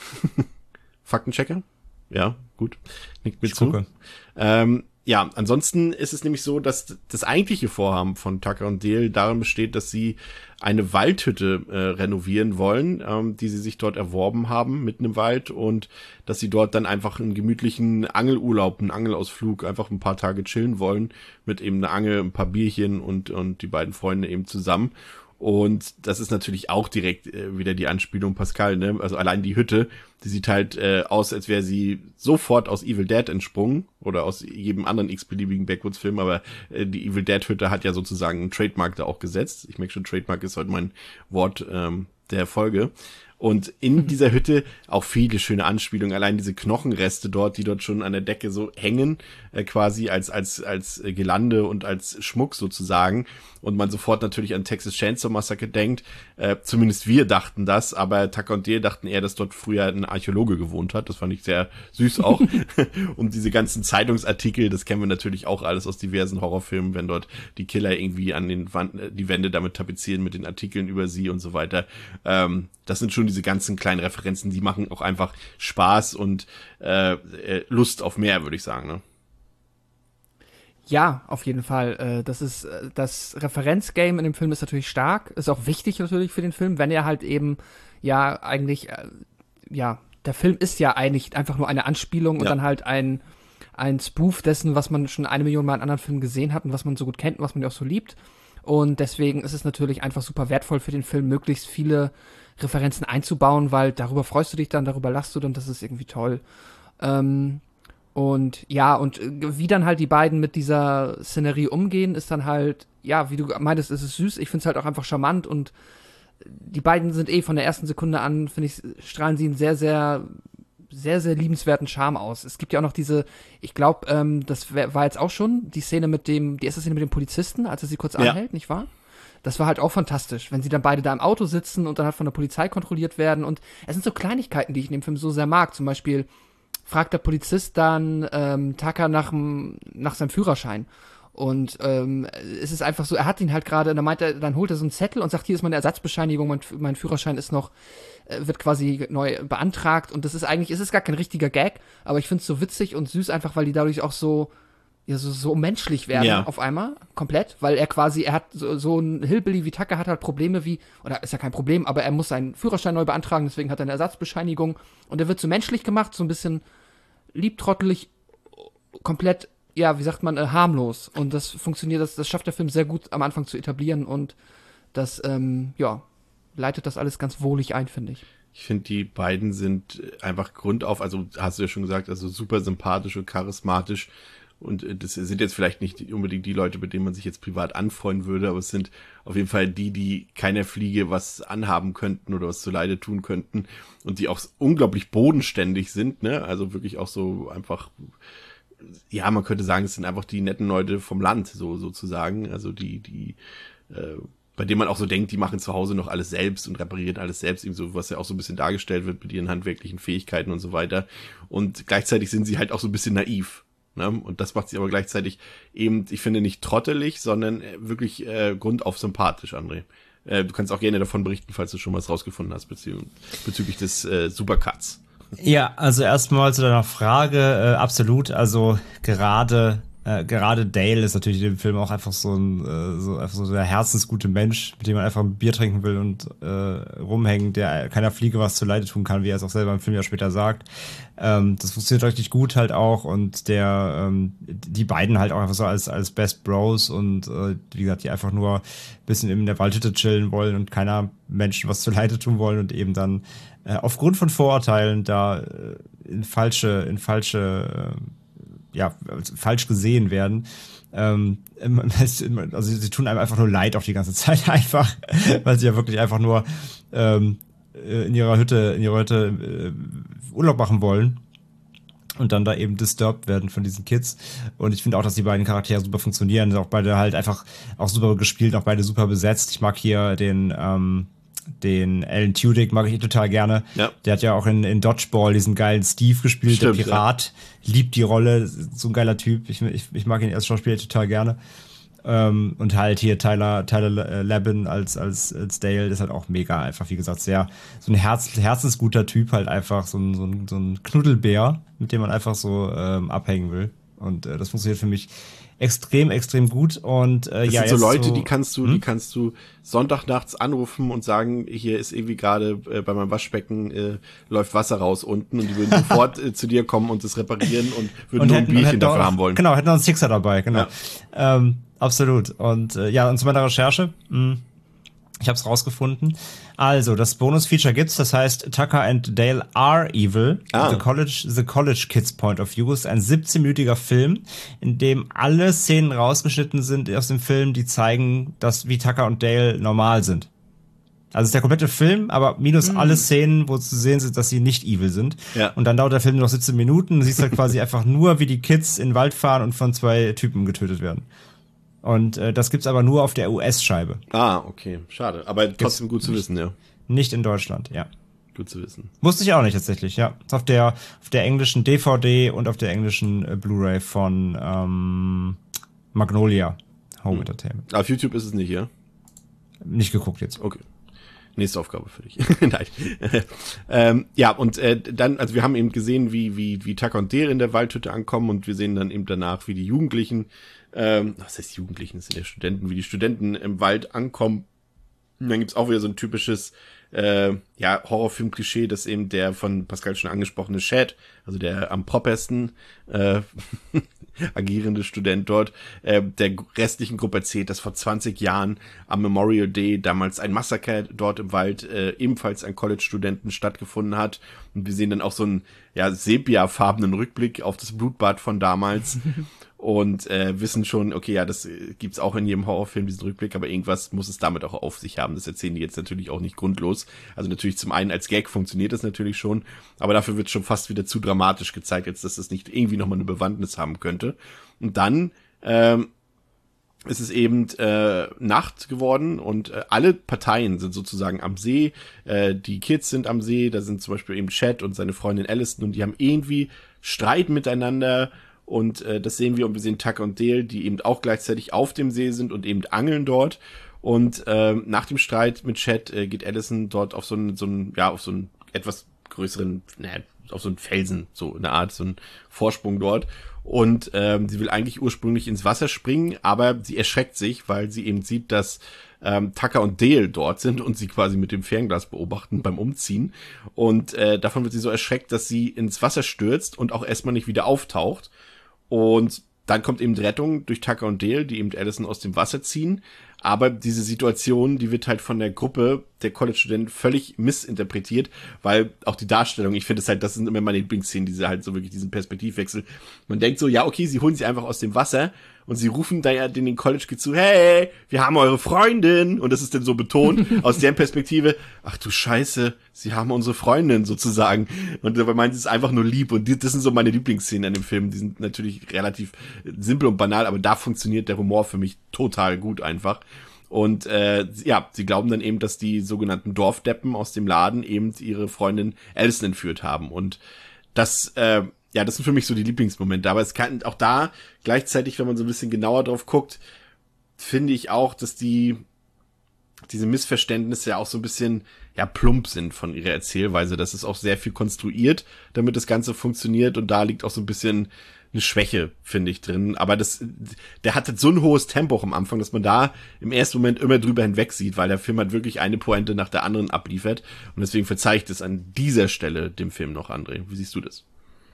Faktenchecker? Ja, gut. Nickt mir zu. Ja, ansonsten ist es nämlich so, dass das eigentliche Vorhaben von Tucker und Dale darin besteht, dass sie eine Waldhütte renovieren wollen, die sie sich dort erworben haben, mitten im Wald, und dass sie dort dann einfach einen gemütlichen Angelurlaub, einen Angelausflug, einfach ein paar Tage chillen wollen, mit eben einer Angel, ein paar Bierchen und die beiden Freunde eben zusammen. Und das ist natürlich auch direkt wieder die Anspielung Pascal, ne? Also allein die Hütte, die sieht halt aus, als wäre sie sofort aus Evil Dead entsprungen oder aus jedem anderen x-beliebigen Backwoods-Film, aber die Evil Dead-Hütte hat ja sozusagen einen Trademark da auch gesetzt. Ich merke schon, Trademark ist heute mein Wort der Folge. Und in dieser Hütte auch viele schöne Anspielungen, allein diese Knochenreste dort, die dort schon an der Decke so hängen, quasi als Girlande und als Schmuck sozusagen. Und man sofort natürlich an Texas Chainsaw Massacre denkt. Zumindest wir dachten das, aber Tucker und Dale dachten eher, dass dort früher ein Archäologe gewohnt hat. Das fand ich sehr süß auch. Und diese ganzen Zeitungsartikel, das kennen wir natürlich auch alles aus diversen Horrorfilmen, wenn dort die Killer irgendwie an die Wände damit tapezieren mit den Artikeln über sie und so weiter. Das sind schon diese ganzen kleinen Referenzen, die machen auch einfach Spaß und Lust auf mehr, würde ich sagen, ne?
Ja, auf jeden Fall. Das Referenzgame in dem Film ist natürlich stark, ist auch wichtig natürlich für den Film, wenn er halt eben der Film ist ja eigentlich einfach nur eine Anspielung und dann halt ein Spoof dessen, was man schon 1 Million Mal in anderen Filmen gesehen hat und was man so gut kennt und was man ja auch so liebt. Und deswegen ist es natürlich einfach super wertvoll für den Film, möglichst viele Referenzen einzubauen, weil darüber freust du dich dann, darüber lachst du dann, das ist irgendwie toll. Und wie dann halt die beiden mit dieser Szenerie umgehen, ist dann halt, ja, wie du meintest, ist es süß. Ich finde es halt auch einfach charmant und die beiden sind von der ersten Sekunde an, finde ich, strahlen sie einen sehr, sehr, sehr, sehr liebenswerten Charme aus. Es gibt ja auch noch diese, ich glaube, das war jetzt auch schon die erste Szene mit dem Polizisten, als er sie kurz anhält, nicht wahr? Das war halt auch fantastisch, wenn sie dann beide da im Auto sitzen und dann halt von der Polizei kontrolliert werden. Und es sind so Kleinigkeiten, die ich in dem Film so sehr mag. Zum Beispiel fragt der Polizist dann Tucker nach seinem Führerschein. Und es ist einfach so, er hat ihn halt gerade, dann holt er so einen Zettel und sagt, hier ist meine Ersatzbescheinigung, mein Führerschein ist noch, wird quasi neu beantragt. Und es ist gar kein richtiger Gag, aber ich finde es so witzig und süß einfach, weil die dadurch auch so menschlich werden auf einmal, komplett, weil er hat so ein Hillbilly wie Tucker hat halt Probleme oder ist ja kein Problem, aber er muss seinen Führerschein neu beantragen, deswegen hat er eine Ersatzbescheinigung und er wird so menschlich gemacht, so ein bisschen liebtrottelig, komplett, wie sagt man, harmlos und das funktioniert, das schafft der Film sehr gut am Anfang zu etablieren und das, leitet das alles ganz wohlig ein, finde ich.
Ich finde, die beiden sind einfach grundauf, also hast du ja schon gesagt, also super sympathisch und charismatisch. Und das sind jetzt vielleicht nicht unbedingt die Leute, mit denen man sich jetzt privat anfreunden würde, aber es sind auf jeden Fall die keiner Fliege was anhaben könnten oder was zuleide tun könnten und die auch unglaublich bodenständig sind, ne? Also wirklich auch so einfach, ja, man könnte sagen, es sind einfach die netten Leute vom Land, so sozusagen. Also bei denen man auch so denkt, die machen zu Hause noch alles selbst und reparieren alles selbst, eben so, was ja auch so ein bisschen dargestellt wird mit ihren handwerklichen Fähigkeiten und so weiter. Und gleichzeitig sind sie halt auch so ein bisschen naiv. Ne? Und das macht sie aber gleichzeitig eben, ich finde, nicht trottelig, sondern wirklich grundauf sympathisch, André. Du kannst auch gerne davon berichten, falls du schon was rausgefunden hast bezüglich des Supercuts.
Ja, also erstmal zu deiner Frage, absolut, also gerade gerade Dale ist natürlich in dem Film auch einfach so der herzensgute Mensch, mit dem man einfach ein Bier trinken will und rumhängen, der keiner Fliege was zuleide tun kann, wie er es auch selber im Film ja später sagt. Das funktioniert richtig gut halt auch und die beiden halt auch einfach so als Best Bros und wie gesagt, die einfach nur ein bisschen in der Waldhütte chillen wollen und keiner Menschen was zuleide tun wollen und eben dann aufgrund von Vorurteilen da falsch gesehen werden. Also sie tun einem einfach nur leid auch die ganze Zeit einfach, weil sie ja wirklich einfach nur in ihrer Hütte Urlaub machen wollen und dann da eben disturbed werden von diesen Kids. Und ich finde auch, dass die beiden Charaktere super funktionieren, auch beide halt einfach auch super gespielt, auch beide super besetzt. Ich mag hier den Alan Tudyk mag ich total gerne. Ja. Der hat ja auch in Dodgeball diesen geilen Steve gespielt, stimmt, der Pirat. Ja. Liebt die Rolle, so ein geiler Typ. Ich mag ihn als Schauspieler total gerne. Und halt hier Tyler Labin als Dale ist halt auch mega einfach, wie gesagt, sehr so ein herzensguter Typ, halt einfach so ein Knuddelbär, mit dem man einfach so abhängen will. Und das funktioniert für mich extrem gut. Und
das sind so Leute, die kannst du Sonntagnachts anrufen und sagen, hier ist irgendwie gerade bei meinem Waschbecken läuft Wasser raus unten, und die würden sofort zu dir kommen und das reparieren und würden nur ein Bierchen dafür haben wollen.
Genau, hätten noch einen Sixer dabei, genau. Ja. Absolut. Und und zu meiner Recherche, ich habe es rausgefunden. Also, das Bonus-Feature gibt's, das heißt Tucker and Dale are evil. The College Kids Point of View ist ein 17-minütiger Film, in dem alle Szenen rausgeschnitten sind aus dem Film, die zeigen, wie Tucker und Dale normal sind. Also es ist der komplette Film, aber minus alle Szenen, wo zu sehen sind, dass sie nicht evil sind. Ja. Und dann dauert der Film nur noch 17 Minuten. Du siehst halt quasi einfach nur, wie die Kids in den Wald fahren und von 2 Typen getötet werden. Und das gibt's aber nur auf der US-Scheibe.
Ah, okay. Schade. Aber trotzdem gut zu wissen, ja.
Nicht in Deutschland, ja.
Gut zu wissen.
Wusste ich auch nicht tatsächlich, ja. Ist auf der englischen DVD und auf der englischen Blu-ray von Magnolia Home Entertainment.
Auf YouTube ist es nicht, ja?
Nicht geguckt jetzt.
Okay. Nächste Aufgabe für dich. Nein. Dann, also wir haben eben gesehen, wie Tucker und Dale in der Waldhütte ankommen, und wir sehen dann eben danach, wie die Jugendlichen, was heißt Jugendlichen, das sind ja Studenten, wie die Studenten im Wald ankommen. Und dann gibt's auch wieder so ein typisches Horrorfilm-Klischee, dass eben der von Pascal schon angesprochene Chad, also der am propersten agierende Student dort, der restlichen Gruppe erzählt, dass vor 20 Jahren am Memorial Day damals ein Massaker dort im Wald ebenfalls an College-Studenten stattgefunden hat. Und wir sehen dann auch so einen sepia-farbenen Rückblick auf das Blutbad von damals. Und wissen schon, okay, ja, das gibt's auch in jedem Horrorfilm, diesen Rückblick, aber irgendwas muss es damit auch auf sich haben. Das erzählen die jetzt natürlich auch nicht grundlos. Also natürlich zum einen als Gag funktioniert das natürlich schon, aber dafür wird schon fast wieder zu dramatisch gezeigt, als dass das nicht irgendwie nochmal eine Bewandtnis haben könnte. Und dann ist es eben Nacht geworden, und alle Parteien sind sozusagen am See. Die Kids sind am See, da sind zum Beispiel eben Chad und seine Freundin Allison, und die haben irgendwie Streit miteinander. Und das sehen wir, und wir sehen Tucker und Dale, die eben auch gleichzeitig auf dem See sind und eben angeln dort. Und nach dem Streit mit Chad geht Allison dort auf so einen etwas größeren, auf so einen Felsen, so eine Art, so einen Vorsprung dort. Und sie will eigentlich ursprünglich ins Wasser springen, aber sie erschreckt sich, weil sie eben sieht, dass Tucker und Dale dort sind und sie quasi mit dem Fernglas beobachten beim Umziehen. Und davon wird sie so erschreckt, dass sie ins Wasser stürzt und auch erstmal nicht wieder auftaucht. Und dann kommt eben die Rettung durch Tucker und Dale, die eben Allison aus dem Wasser ziehen. Aber diese Situation, die wird halt von der Gruppe der College-Studenten völlig missinterpretiert, weil auch die Darstellung, ich finde es halt, das sind immer meine Lieblingsszenen, diese halt so wirklich diesen Perspektivwechsel. Man denkt so, ja, okay, sie holen sie einfach aus dem Wasser und sie rufen da ja den College-Kids zu, hey, wir haben eure Freundin, und das ist dann so betont aus deren Perspektive, ach du Scheiße, sie haben unsere Freundin sozusagen, und dabei meint es einfach nur lieb, und das sind so meine Lieblingsszenen an dem Film, die sind natürlich relativ simpel und banal, aber da funktioniert der Humor für mich total gut einfach. Und sie glauben dann eben, dass die sogenannten Dorfdeppen aus dem Laden eben ihre Freundin Allison entführt haben. Und das sind für mich so die Lieblingsmomente. Aber es kann auch da gleichzeitig, wenn man so ein bisschen genauer drauf guckt, finde ich auch, dass die diese Missverständnisse ja auch so ein bisschen plump sind von ihrer Erzählweise. Das ist auch sehr viel konstruiert, damit das Ganze funktioniert, und da liegt auch so ein bisschen eine Schwäche, finde ich, drin. Aber der hat so ein hohes Tempo auch am Anfang, dass man da im ersten Moment immer drüber hinweg sieht, weil der Film halt wirklich eine Pointe nach der anderen abliefert, und deswegen verzeihe ich das an dieser Stelle dem Film noch, André. Wie siehst du das?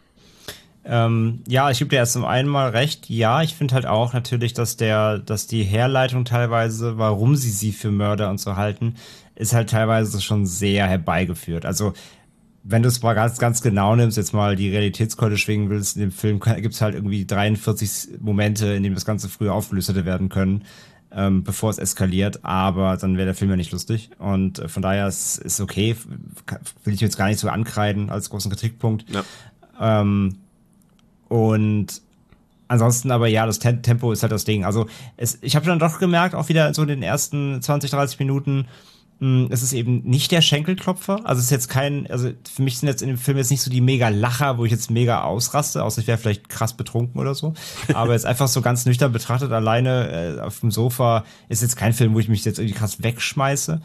Ja, ich gebe dir erst zum einen mal recht. Ja, ich finde halt auch natürlich, dass die Herleitung teilweise, warum sie für Mörder und so halten, ist halt teilweise schon sehr herbeigeführt. Also, wenn du es mal ganz, ganz genau nimmst, jetzt mal die Realitätskeule schwingen willst, in dem Film gibt's halt irgendwie 43 Momente, in denen das Ganze früher aufgelöst hätte werden können, bevor es eskaliert, aber dann wäre der Film ja nicht lustig, und von daher ist okay, will ich jetzt gar nicht so ankreiden als großen Kritikpunkt. Ja. Und ansonsten aber ja, das Tempo ist halt das Ding. Also ich habe dann doch gemerkt, auch wieder so in den ersten 20, 30 Minuten, es ist eben nicht der Schenkelklopfer. Also es ist jetzt also für mich sind jetzt in dem Film jetzt nicht so die mega Lacher, wo ich jetzt mega ausraste, außer ich wäre vielleicht krass betrunken oder so. Aber jetzt einfach so ganz nüchtern betrachtet, alleine auf dem Sofa, ist jetzt kein Film, wo ich mich jetzt irgendwie krass wegschmeiße.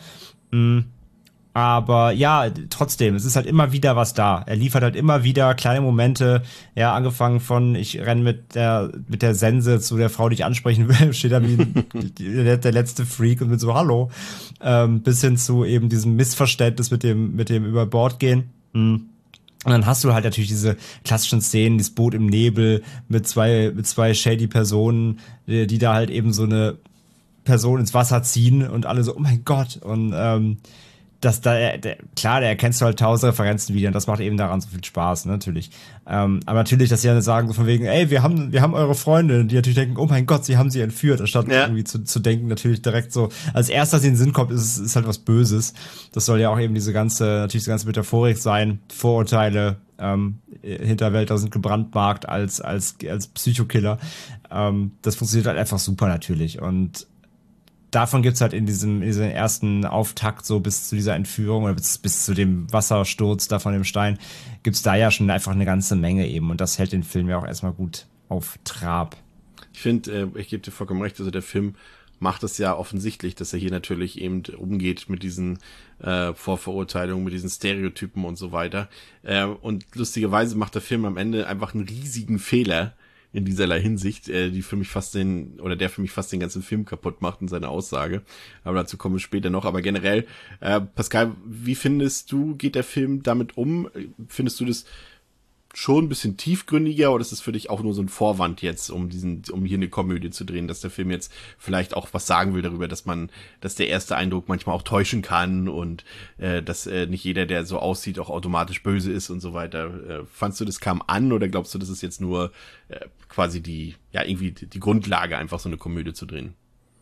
Aber ja, trotzdem, es ist halt immer wieder was da. Er liefert halt immer wieder kleine Momente, ja, angefangen von, ich renne mit der Sense zu der Frau, die ich ansprechen will, steht da wie der letzte Freak und bin so, hallo, bis hin zu eben diesem Missverständnis mit dem über Bord gehen. Und dann hast du halt natürlich diese klassischen Szenen, dieses Boot im Nebel mit zwei shady Personen, die da halt eben so eine Person ins Wasser ziehen und alle so, oh mein Gott, und klar, da erkennst du halt 1000 Referenzen wieder, und das macht eben daran so viel Spaß, ne, natürlich. Aber natürlich, dass sie dann sagen, so von wegen, ey, wir haben eure Freunde, die natürlich denken, oh mein Gott, sie haben sie entführt, anstatt irgendwie zu denken, natürlich direkt so, als erster, was in den Sinn kommt, ist halt was Böses. Das soll ja auch eben diese ganze Metaphorik sein, Vorurteile, Hinterwälder sind gebrandmarkt als Psychokiller. Das funktioniert halt einfach super natürlich, und davon gibt's halt in diesem ersten Auftakt so bis zu dieser Entführung oder bis zu dem Wassersturz da von dem Stein, gibt's da ja schon einfach eine ganze Menge eben, und das hält den Film ja auch erstmal gut auf Trab.
Ich finde, ich gebe dir vollkommen recht, also der Film macht es ja offensichtlich, dass er hier natürlich eben umgeht mit diesen Vorverurteilungen, mit diesen Stereotypen und so weiter. Und lustigerweise macht der Film am Ende einfach einen riesigen Fehler in dieserlei Hinsicht, der für mich fast den ganzen Film kaputt macht in seiner Aussage. Aber dazu kommen wir später noch. Aber generell, Pascal, wie findest du, geht der Film damit um? Findest du das schon ein bisschen tiefgründiger, oder ist es für dich auch nur so ein Vorwand jetzt, um hier eine Komödie zu drehen, dass der Film jetzt vielleicht auch was sagen will darüber, dass der erste Eindruck manchmal auch täuschen kann, und dass nicht jeder, der so aussieht, auch automatisch böse ist und so weiter. Fandst du, das kam an, oder glaubst du, das ist jetzt nur quasi die Grundlage, einfach so eine Komödie zu drehen?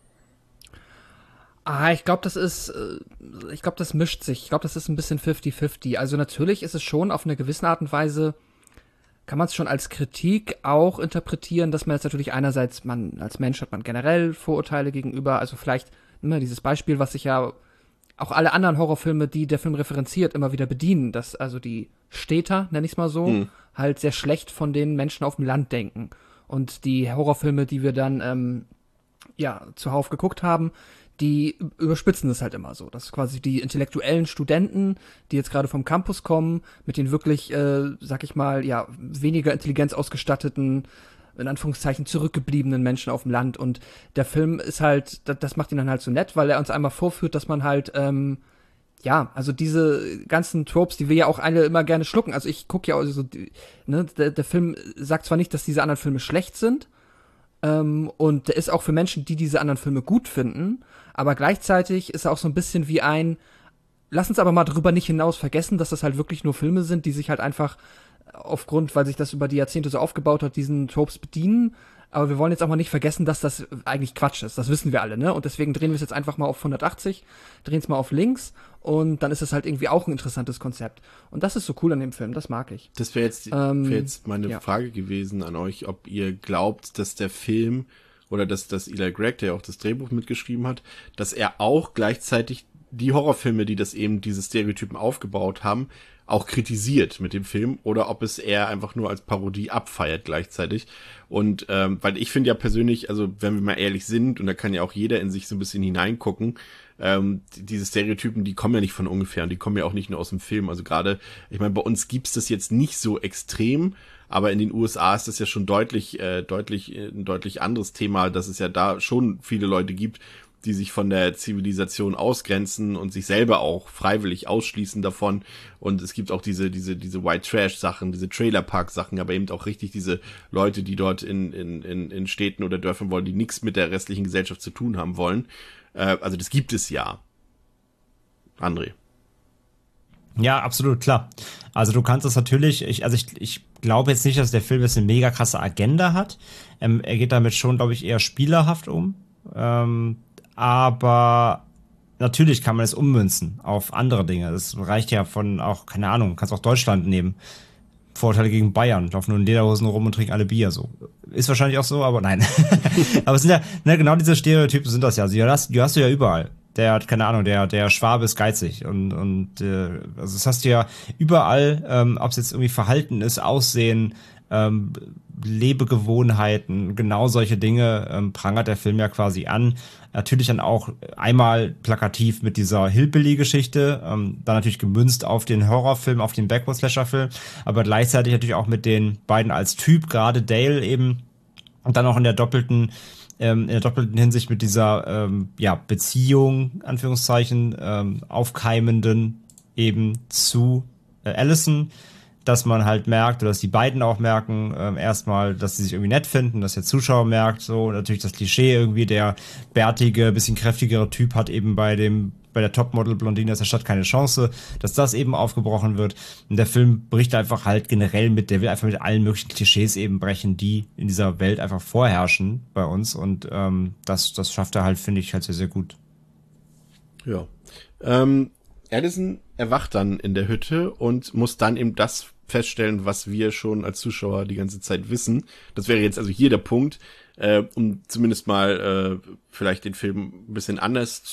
Ich glaube, das mischt sich. Ich glaube, das ist ein bisschen 50-50. Also natürlich ist es schon auf eine gewisse Art und Weise, kann man es schon als Kritik auch interpretieren, dass man jetzt natürlich einerseits, als Mensch hat man generell Vorurteile gegenüber, also vielleicht immer dieses Beispiel, was sich ja auch alle anderen Horrorfilme, die der Film referenziert, immer wieder bedienen, dass also die Städter, nenne ich es mal so, halt sehr schlecht von den Menschen auf dem Land denken. Und die Horrorfilme, die wir dann zuhauf geguckt haben, die überspitzen das halt immer so. Das ist quasi die intellektuellen Studenten, die jetzt gerade vom Campus kommen, mit den wirklich, sag ich mal, weniger Intelligenz ausgestatteten, in Anführungszeichen zurückgebliebenen Menschen auf dem Land. Und der Film ist halt, das macht ihn dann halt so nett, weil er uns einmal vorführt, dass man halt, also diese ganzen Tropes, die wir ja auch alle immer gerne schlucken. Also ich gucke ja auch so, der Film sagt zwar nicht, dass diese anderen Filme schlecht sind, und der ist auch für Menschen, die diese anderen Filme gut finden, aber gleichzeitig ist er auch so ein bisschen wie lass uns aber mal drüber nicht hinaus vergessen, dass das halt wirklich nur Filme sind, die sich halt einfach aufgrund, weil sich das über die Jahrzehnte so aufgebaut hat, diesen Tropes bedienen. Aber wir wollen jetzt auch mal nicht vergessen, dass das eigentlich Quatsch ist. Das wissen wir alle, ne? Und deswegen drehen wir es jetzt einfach mal auf 180, drehen es mal auf links, und dann ist es halt irgendwie auch ein interessantes Konzept. Und das ist so cool an dem Film, das mag ich.
Das wäre jetzt meine Frage gewesen an euch, ob ihr glaubt, dass der Film, oder dass Eli Gregg, der ja auch das Drehbuch mitgeschrieben hat, dass er auch gleichzeitig die Horrorfilme, die das eben, diese Stereotypen aufgebaut haben, auch kritisiert mit dem Film oder ob es eher einfach nur als Parodie abfeiert gleichzeitig. Und weil ich finde ja persönlich, also wenn wir mal ehrlich sind, und da kann ja auch jeder in sich so ein bisschen hineingucken, diese Stereotypen, die kommen ja nicht von ungefähr und die kommen ja auch nicht nur aus dem Film. Also gerade, ich meine, bei uns gibt's das jetzt nicht so extrem, aber in den USA ist das ja schon ein deutlich anderes Thema, dass es ja da schon viele Leute gibt, die sich von der Zivilisation ausgrenzen und sich selber auch freiwillig ausschließen davon. Und es gibt auch diese White Trash Sachen, diese Trailer Park Sachen, aber eben auch richtig diese Leute, die dort in Städten oder Dörfern wollen, die nichts mit der restlichen Gesellschaft zu tun haben wollen. Also das gibt es ja. André.
Ja, absolut, klar. Also du kannst es natürlich, ich glaube jetzt nicht, dass der Film jetzt eine mega krasse Agenda hat. Er geht damit schon, glaube ich, eher spielerhaft um. Aber natürlich kann man es ummünzen auf andere Dinge. Das reicht ja von auch, keine Ahnung, kannst auch Deutschland nehmen. Vorteile gegen Bayern, laufen nur in Lederhosen rum und trinken alle Bier, so. Ist wahrscheinlich auch so, aber nein. Aber es sind ja, ne, genau diese Stereotypen sind das ja. Also, die hast du ja überall. Der hat, keine Ahnung, der Schwabe ist geizig also das hast du ja überall, ob es jetzt irgendwie Verhalten ist, Aussehen, Lebegewohnheiten, genau solche Dinge prangert der Film ja quasi an. Natürlich dann auch einmal plakativ mit dieser Hillbilly-Geschichte, dann natürlich gemünzt auf den Horrorfilm, auf den Backward-Slasher-Film, aber gleichzeitig natürlich auch mit den beiden als Typ, gerade Dale eben, und dann auch in der doppelten Hinsicht mit dieser Beziehung, Anführungszeichen, aufkeimenden eben zu Allison, dass man halt merkt, oder dass die beiden auch merken, erstmal, dass sie sich irgendwie nett finden, dass der Zuschauer merkt, so natürlich das Klischee irgendwie, der bärtige, bisschen kräftigere Typ hat eben bei der Topmodel-Blondine aus der Stadt keine Chance, dass das eben aufgebrochen wird. Und der Film bricht einfach halt generell der will einfach mit allen möglichen Klischees eben brechen, die in dieser Welt einfach vorherrschen bei uns. Und das schafft er halt, finde ich, halt sehr, sehr gut.
Ja. Allison erwacht dann in der Hütte und muss dann eben das feststellen, was wir schon als Zuschauer die ganze Zeit wissen. Das wäre jetzt also hier der Punkt, um zumindest mal vielleicht den Film ein bisschen anders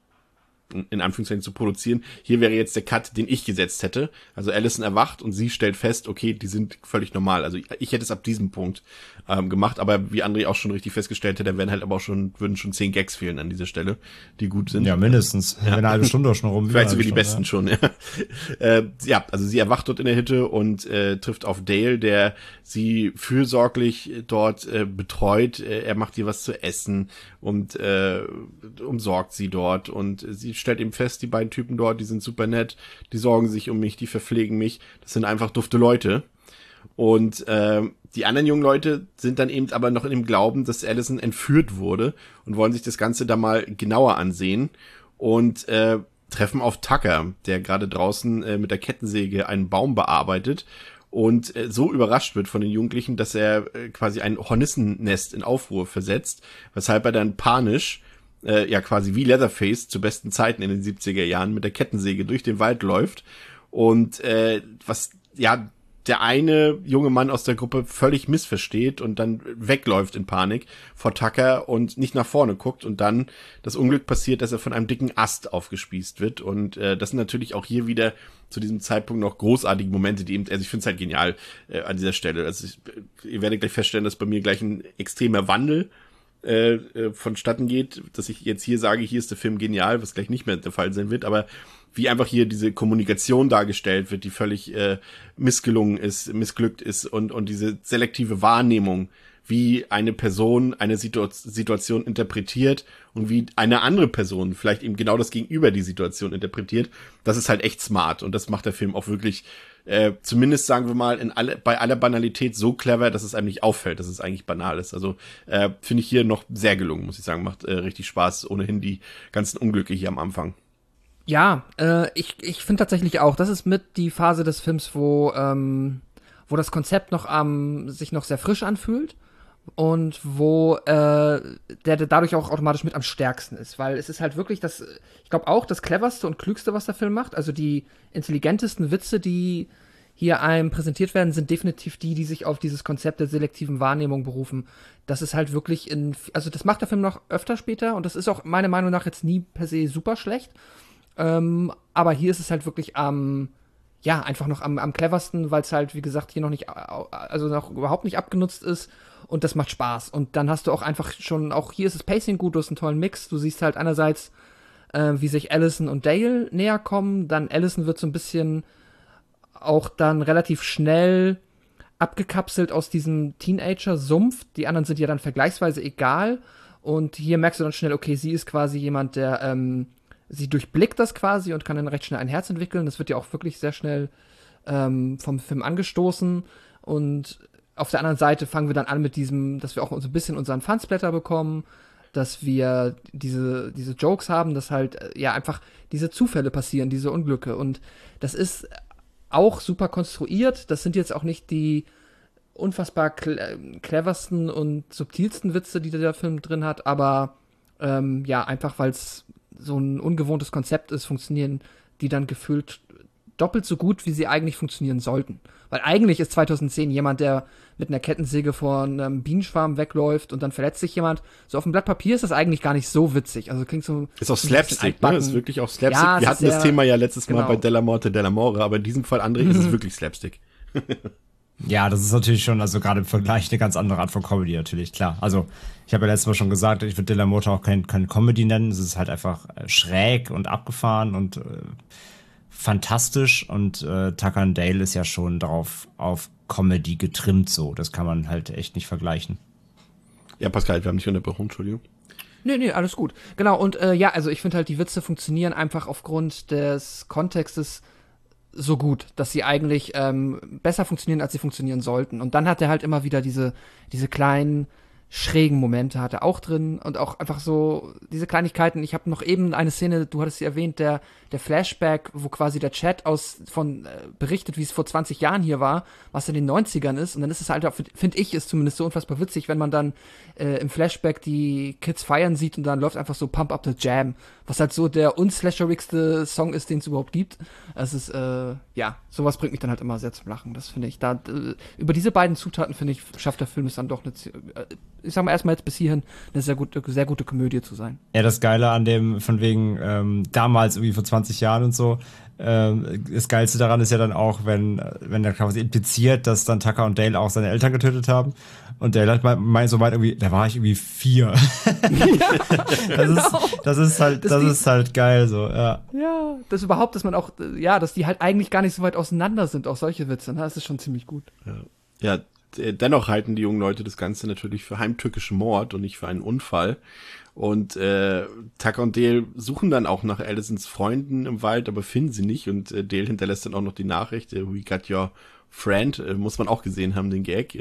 in Anführungszeichen zu produzieren. Hier wäre jetzt der Cut, den ich gesetzt hätte. Also Allison erwacht und sie stellt fest, okay, die sind völlig normal. Also ich hätte es ab diesem Punkt gemacht, aber wie André auch schon richtig festgestellt hat, da würden schon 10 Gags fehlen an dieser Stelle, die gut sind.
Ja, mindestens. Ja. Wenn eine halbe Stunde schon rum.
Vielleicht sogar die besten schon, ja. Also sie erwacht dort in der Hütte und trifft auf Dale, der sie fürsorglich dort betreut. Er macht ihr was zu essen und umsorgt sie dort und sie stellt eben fest, die beiden Typen dort, die sind super nett, die sorgen sich um mich, die verpflegen mich, das sind einfach dufte Leute. Und die anderen jungen Leute sind dann eben aber noch in dem Glauben, dass Allison entführt wurde und wollen sich das Ganze da mal genauer ansehen und treffen auf Tucker, der gerade draußen mit der Kettensäge einen Baum bearbeitet und so überrascht wird von den Jugendlichen, dass er quasi ein Hornissennest in Aufruhr versetzt, weshalb er dann panisch quasi wie Leatherface zu besten Zeiten in den 70er Jahren mit der Kettensäge durch den Wald läuft und der eine junge Mann aus der Gruppe völlig missversteht und dann wegläuft in Panik vor Tucker und nicht nach vorne guckt und dann das Unglück passiert, dass er von einem dicken Ast aufgespießt wird und das sind natürlich auch hier wieder zu diesem Zeitpunkt noch großartige Momente, die eben, also ich finde es halt genial an dieser Stelle. Also ihr werdet gleich feststellen, dass bei mir gleich ein extremer Wandel vonstatten geht, dass ich jetzt hier sage, hier ist der Film genial, was gleich nicht mehr der Fall sein wird, aber wie einfach hier diese Kommunikation dargestellt wird, die völlig missglückt ist und diese selektive Wahrnehmung, wie eine Person eine Situation interpretiert und wie eine andere Person vielleicht eben genau das Gegenüber die Situation interpretiert, das ist halt echt smart und das macht der Film auch wirklich zumindest sagen wir mal bei aller Banalität so clever, dass es einem nicht auffällt, dass es eigentlich banal ist. Also finde ich hier noch sehr gelungen, muss ich sagen. Macht richtig Spaß, ohnehin die ganzen Unglücke hier am Anfang.
Ja, ich finde tatsächlich auch, das ist mit die Phase des Films, wo das Konzept noch sich noch sehr frisch anfühlt und wo der dadurch auch automatisch mit am stärksten ist, weil es ist halt wirklich ich glaube auch das cleverste und klügste, was der Film macht. Also die intelligentesten Witze, die hier einem präsentiert werden, sind definitiv die sich auf dieses Konzept der selektiven Wahrnehmung berufen. Das ist halt wirklich also das macht der Film noch öfter später und das ist auch meiner Meinung nach jetzt nie per se super schlecht. Aber hier ist es halt wirklich einfach noch am cleversten, weil es halt, wie gesagt, hier noch nicht, also noch überhaupt nicht abgenutzt ist und das macht Spaß. Und dann hast du auch einfach schon, auch hier ist das Pacing gut, du hast einen tollen Mix. Du siehst halt einerseits, wie sich Allison und Dale näher kommen, dann Allison wird so ein bisschen auch dann relativ schnell abgekapselt aus diesem Teenager-Sumpf. Die anderen sind ja dann vergleichsweise egal. Und hier merkst du dann schnell, okay, sie ist quasi jemand, der, sie durchblickt das quasi und kann dann recht schnell ein Herz entwickeln. Das wird ja auch wirklich sehr schnell vom Film angestoßen. Und auf der anderen Seite fangen wir dann an mit diesem, dass wir auch so ein bisschen unseren Fansplatter bekommen, dass wir diese Jokes haben, dass halt einfach diese Zufälle passieren, diese Unglücke. Und das ist auch super konstruiert. Das sind jetzt auch nicht die unfassbar cleversten und subtilsten Witze, die der Film drin hat, aber einfach weil es so ein ungewohntes Konzept ist, funktionieren die dann gefühlt doppelt so gut, wie sie eigentlich funktionieren sollten. Weil eigentlich ist 2010 jemand, der mit einer Kettensäge vor einem Bienenschwarm wegläuft und dann verletzt sich jemand. So auf dem Blatt Papier ist das eigentlich gar nicht so witzig. Also klingt so.
Ist auch Slapstick, ne? Ist wirklich auch Slapstick.
Ja,
wir hatten das Thema ja letztes Mal bei Della Morte, Della More, aber in diesem Fall, André, ist es wirklich Slapstick.
Ja, das ist natürlich schon, also gerade im Vergleich eine ganz andere Art von Comedy natürlich, klar. Also ich habe ja letztes Mal schon gesagt, ich würde Della Morte auch kein Comedy nennen. Es ist halt einfach schräg und abgefahren und fantastisch und Tucker and Dale ist ja schon darauf auf Comedy getrimmt so. Das kann man halt echt nicht vergleichen.
Ja, Pascal, wir haben dich unterbrochen, Entschuldigung.
Nee, alles gut. Genau, und also ich finde halt, die Witze funktionieren einfach aufgrund des Kontextes so gut, dass sie eigentlich besser funktionieren, als sie funktionieren sollten. Und dann hat er halt immer wieder diese kleinen schrägen Momente hat er auch drin und auch einfach so diese Kleinigkeiten. Ich habe noch eben eine Szene, du hattest sie erwähnt, der Flashback, wo quasi der Chat berichtet, wie es vor 20 Jahren hier war, was in den 90ern ist. Und dann ist es halt, finde ich, ist zumindest so unfassbar witzig, wenn man dann im Flashback die Kids feiern sieht und dann läuft einfach so Pump Up the Jam, was halt so der unslasherigste Song ist, den es überhaupt gibt. Es ist, sowas bringt mich dann halt immer sehr zum Lachen. Das finde ich, über diese beiden Zutaten, finde ich, schafft der Film es dann doch ich sag mal erstmal jetzt bis hierhin eine sehr gute Komödie zu sein.
Ja, das Geile an dem, von wegen damals irgendwie vor 20 Jahren und so, das Geilste daran ist ja dann auch, wenn der quasi impliziert, dass dann Tucker und Dale auch seine Eltern getötet haben. Und Dale hat meint irgendwie, da war ich irgendwie 4. Das ist halt geil so, ja.
Ja, dass man auch, dass die halt eigentlich gar nicht so weit auseinander sind, auch solche Witze, ne? Das ist schon ziemlich gut.
Ja, dennoch halten die jungen Leute das Ganze natürlich für heimtückischen Mord und nicht für einen Unfall. Und Tucker und Dale suchen dann auch nach Allisons Freunden im Wald, aber finden sie nicht. Und Dale hinterlässt dann auch noch die Nachricht, we got your friend, muss man auch gesehen haben, den Gag,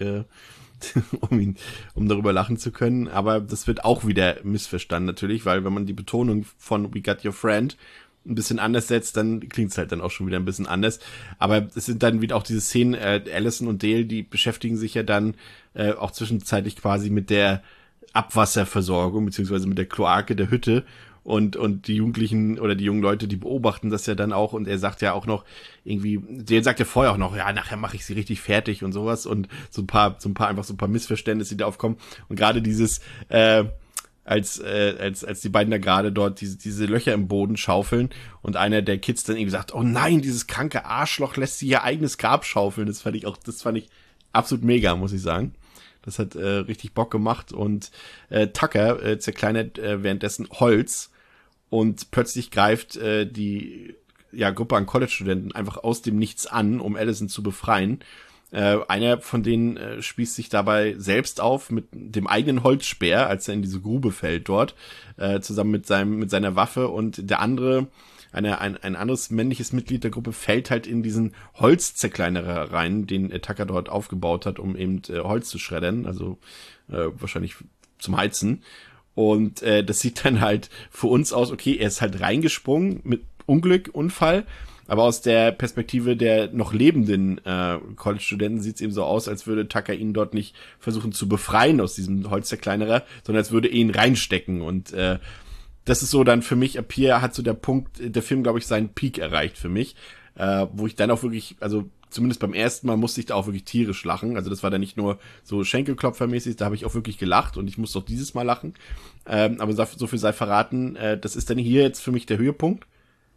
um darüber lachen zu können. Aber das wird auch wieder missverstanden natürlich, weil wenn man die Betonung von we got your friend ein bisschen anders setzt, dann klingt's halt dann auch schon wieder ein bisschen anders. Aber es sind dann wieder auch diese Szenen, Allison und Dale, die beschäftigen sich ja dann auch zwischenzeitlich quasi mit der Abwasserversorgung, beziehungsweise mit der Kloake der Hütte. Und die Jugendlichen oder die jungen Leute, die beobachten das ja dann auch. Und er sagt ja auch noch irgendwie, Dale sagt ja vorher auch noch, ja, nachher mache ich sie richtig fertig und sowas. Und so ein paar Missverständnisse, die da aufkommen. Und gerade dieses, als die beiden da gerade dort diese Löcher im Boden schaufeln und einer der Kids dann irgendwie sagt, oh nein, dieses kranke Arschloch lässt sie ihr eigenes Grab schaufeln. Das fand ich absolut mega, muss ich sagen. Das hat richtig Bock gemacht und Tucker zerkleinert währenddessen Holz und plötzlich greift die Gruppe an College-Studenten einfach aus dem Nichts an, um Allison zu befreien. Einer von denen spießt sich dabei selbst auf mit dem eigenen Holzspeer, als er in diese Grube fällt dort, zusammen mit seiner Waffe, und der andere, ein anderes männliches Mitglied der Gruppe, fällt halt in diesen Holzzerkleinerer rein, den Tucker dort aufgebaut hat, um eben Holz zu schreddern, also wahrscheinlich zum Heizen. Und das sieht dann halt für uns aus, okay, er ist halt reingesprungen mit Unglück, Unfall. Aber aus der Perspektive der noch lebenden College-Studenten sieht es eben so aus, als würde Tucker ihn dort nicht versuchen zu befreien aus diesem Holzzerkleinerer, sondern als würde er ihn reinstecken. Und das ist so dann für mich, ab hier hat so der Film, glaube ich, seinen Peak erreicht für mich, wo ich dann auch wirklich, also zumindest beim ersten Mal musste ich da auch wirklich tierisch lachen. Also das war dann nicht nur so Schenkelklopfermäßig, da habe ich auch wirklich gelacht und ich musste auch dieses Mal lachen. Aber so viel sei verraten, das ist dann hier jetzt für mich der Höhepunkt.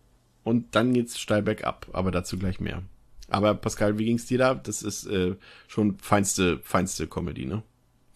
und dann geht's steil bergab, aber dazu gleich mehr. Aber Pascal, wie ging's dir da? Das ist schon feinste Comedy, ne?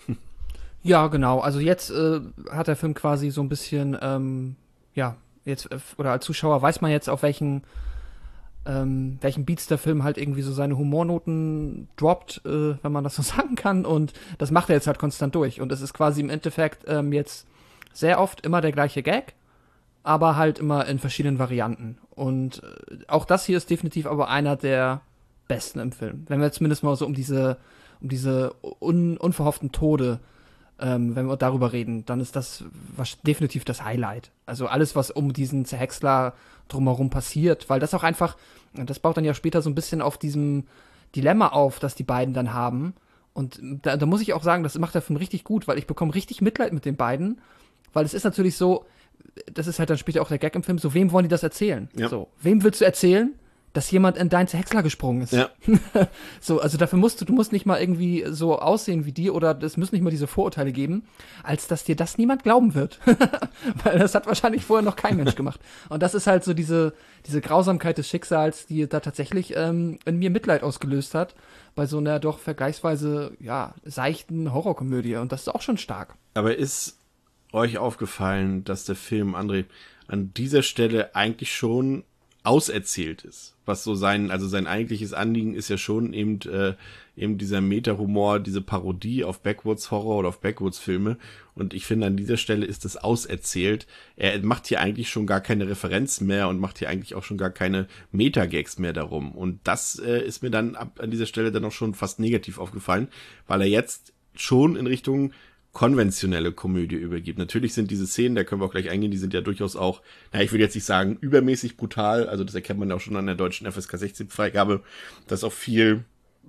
Ja, genau. Also jetzt hat der Film quasi so ein bisschen, jetzt, oder als Zuschauer weiß man jetzt, auf welchen Beats der Film halt irgendwie so seine Humornoten droppt, wenn man das so sagen kann. Und das macht er jetzt halt konstant durch. Und es ist quasi im Endeffekt jetzt sehr oft immer der gleiche Gag, aber halt immer in verschiedenen Varianten. Und auch das hier ist definitiv aber einer der besten im Film. Wenn wir zumindest mal so um diese unverhofften Tode, wenn wir darüber reden, dann ist das definitiv das Highlight. Also alles, was um diesen Zerhäcksler drumherum passiert, weil das auch einfach, das baut dann ja später so ein bisschen auf diesem Dilemma auf, das die beiden dann haben. Und da muss ich auch sagen, das macht der Film richtig gut, weil ich bekomme richtig Mitleid mit den beiden, weil es ist natürlich so, das ist halt dann später auch der Gag im Film, so, wem wollen die das erzählen? Ja. So, wem willst du erzählen, dass jemand in deinen Zerhäcksler gesprungen ist? Ja. So, also dafür du musst nicht mal irgendwie so aussehen wie die oder es müssen nicht mal diese Vorurteile geben, als dass dir das niemand glauben wird. Weil das hat wahrscheinlich vorher noch kein Mensch gemacht. Und das ist halt so diese Grausamkeit des Schicksals, die da tatsächlich in mir Mitleid ausgelöst hat, bei so einer doch vergleichsweise, seichten Horrorkomödie. Und das ist auch schon stark.
Aber ist euch aufgefallen, dass der Film, André, an dieser Stelle eigentlich schon auserzählt ist? Was so sein eigentliches Anliegen ist ja schon eben dieser Meta-Humor, diese Parodie auf Backwoods-Horror oder auf Backwoods-Filme. Und ich finde, an dieser Stelle ist das auserzählt. Er macht hier eigentlich schon gar keine Referenz mehr und macht hier eigentlich auch schon gar keine Meta-Gags mehr darum. Und das ist mir dann an dieser Stelle dann auch schon fast negativ aufgefallen, weil er jetzt schon in Richtung konventionelle Komödie übergibt. Natürlich sind diese Szenen, da können wir auch gleich eingehen, die sind ja durchaus auch, ich will jetzt nicht sagen übermäßig brutal, also das erkennt man ja auch schon an der deutschen FSK 16 Freigabe, da ist auch viel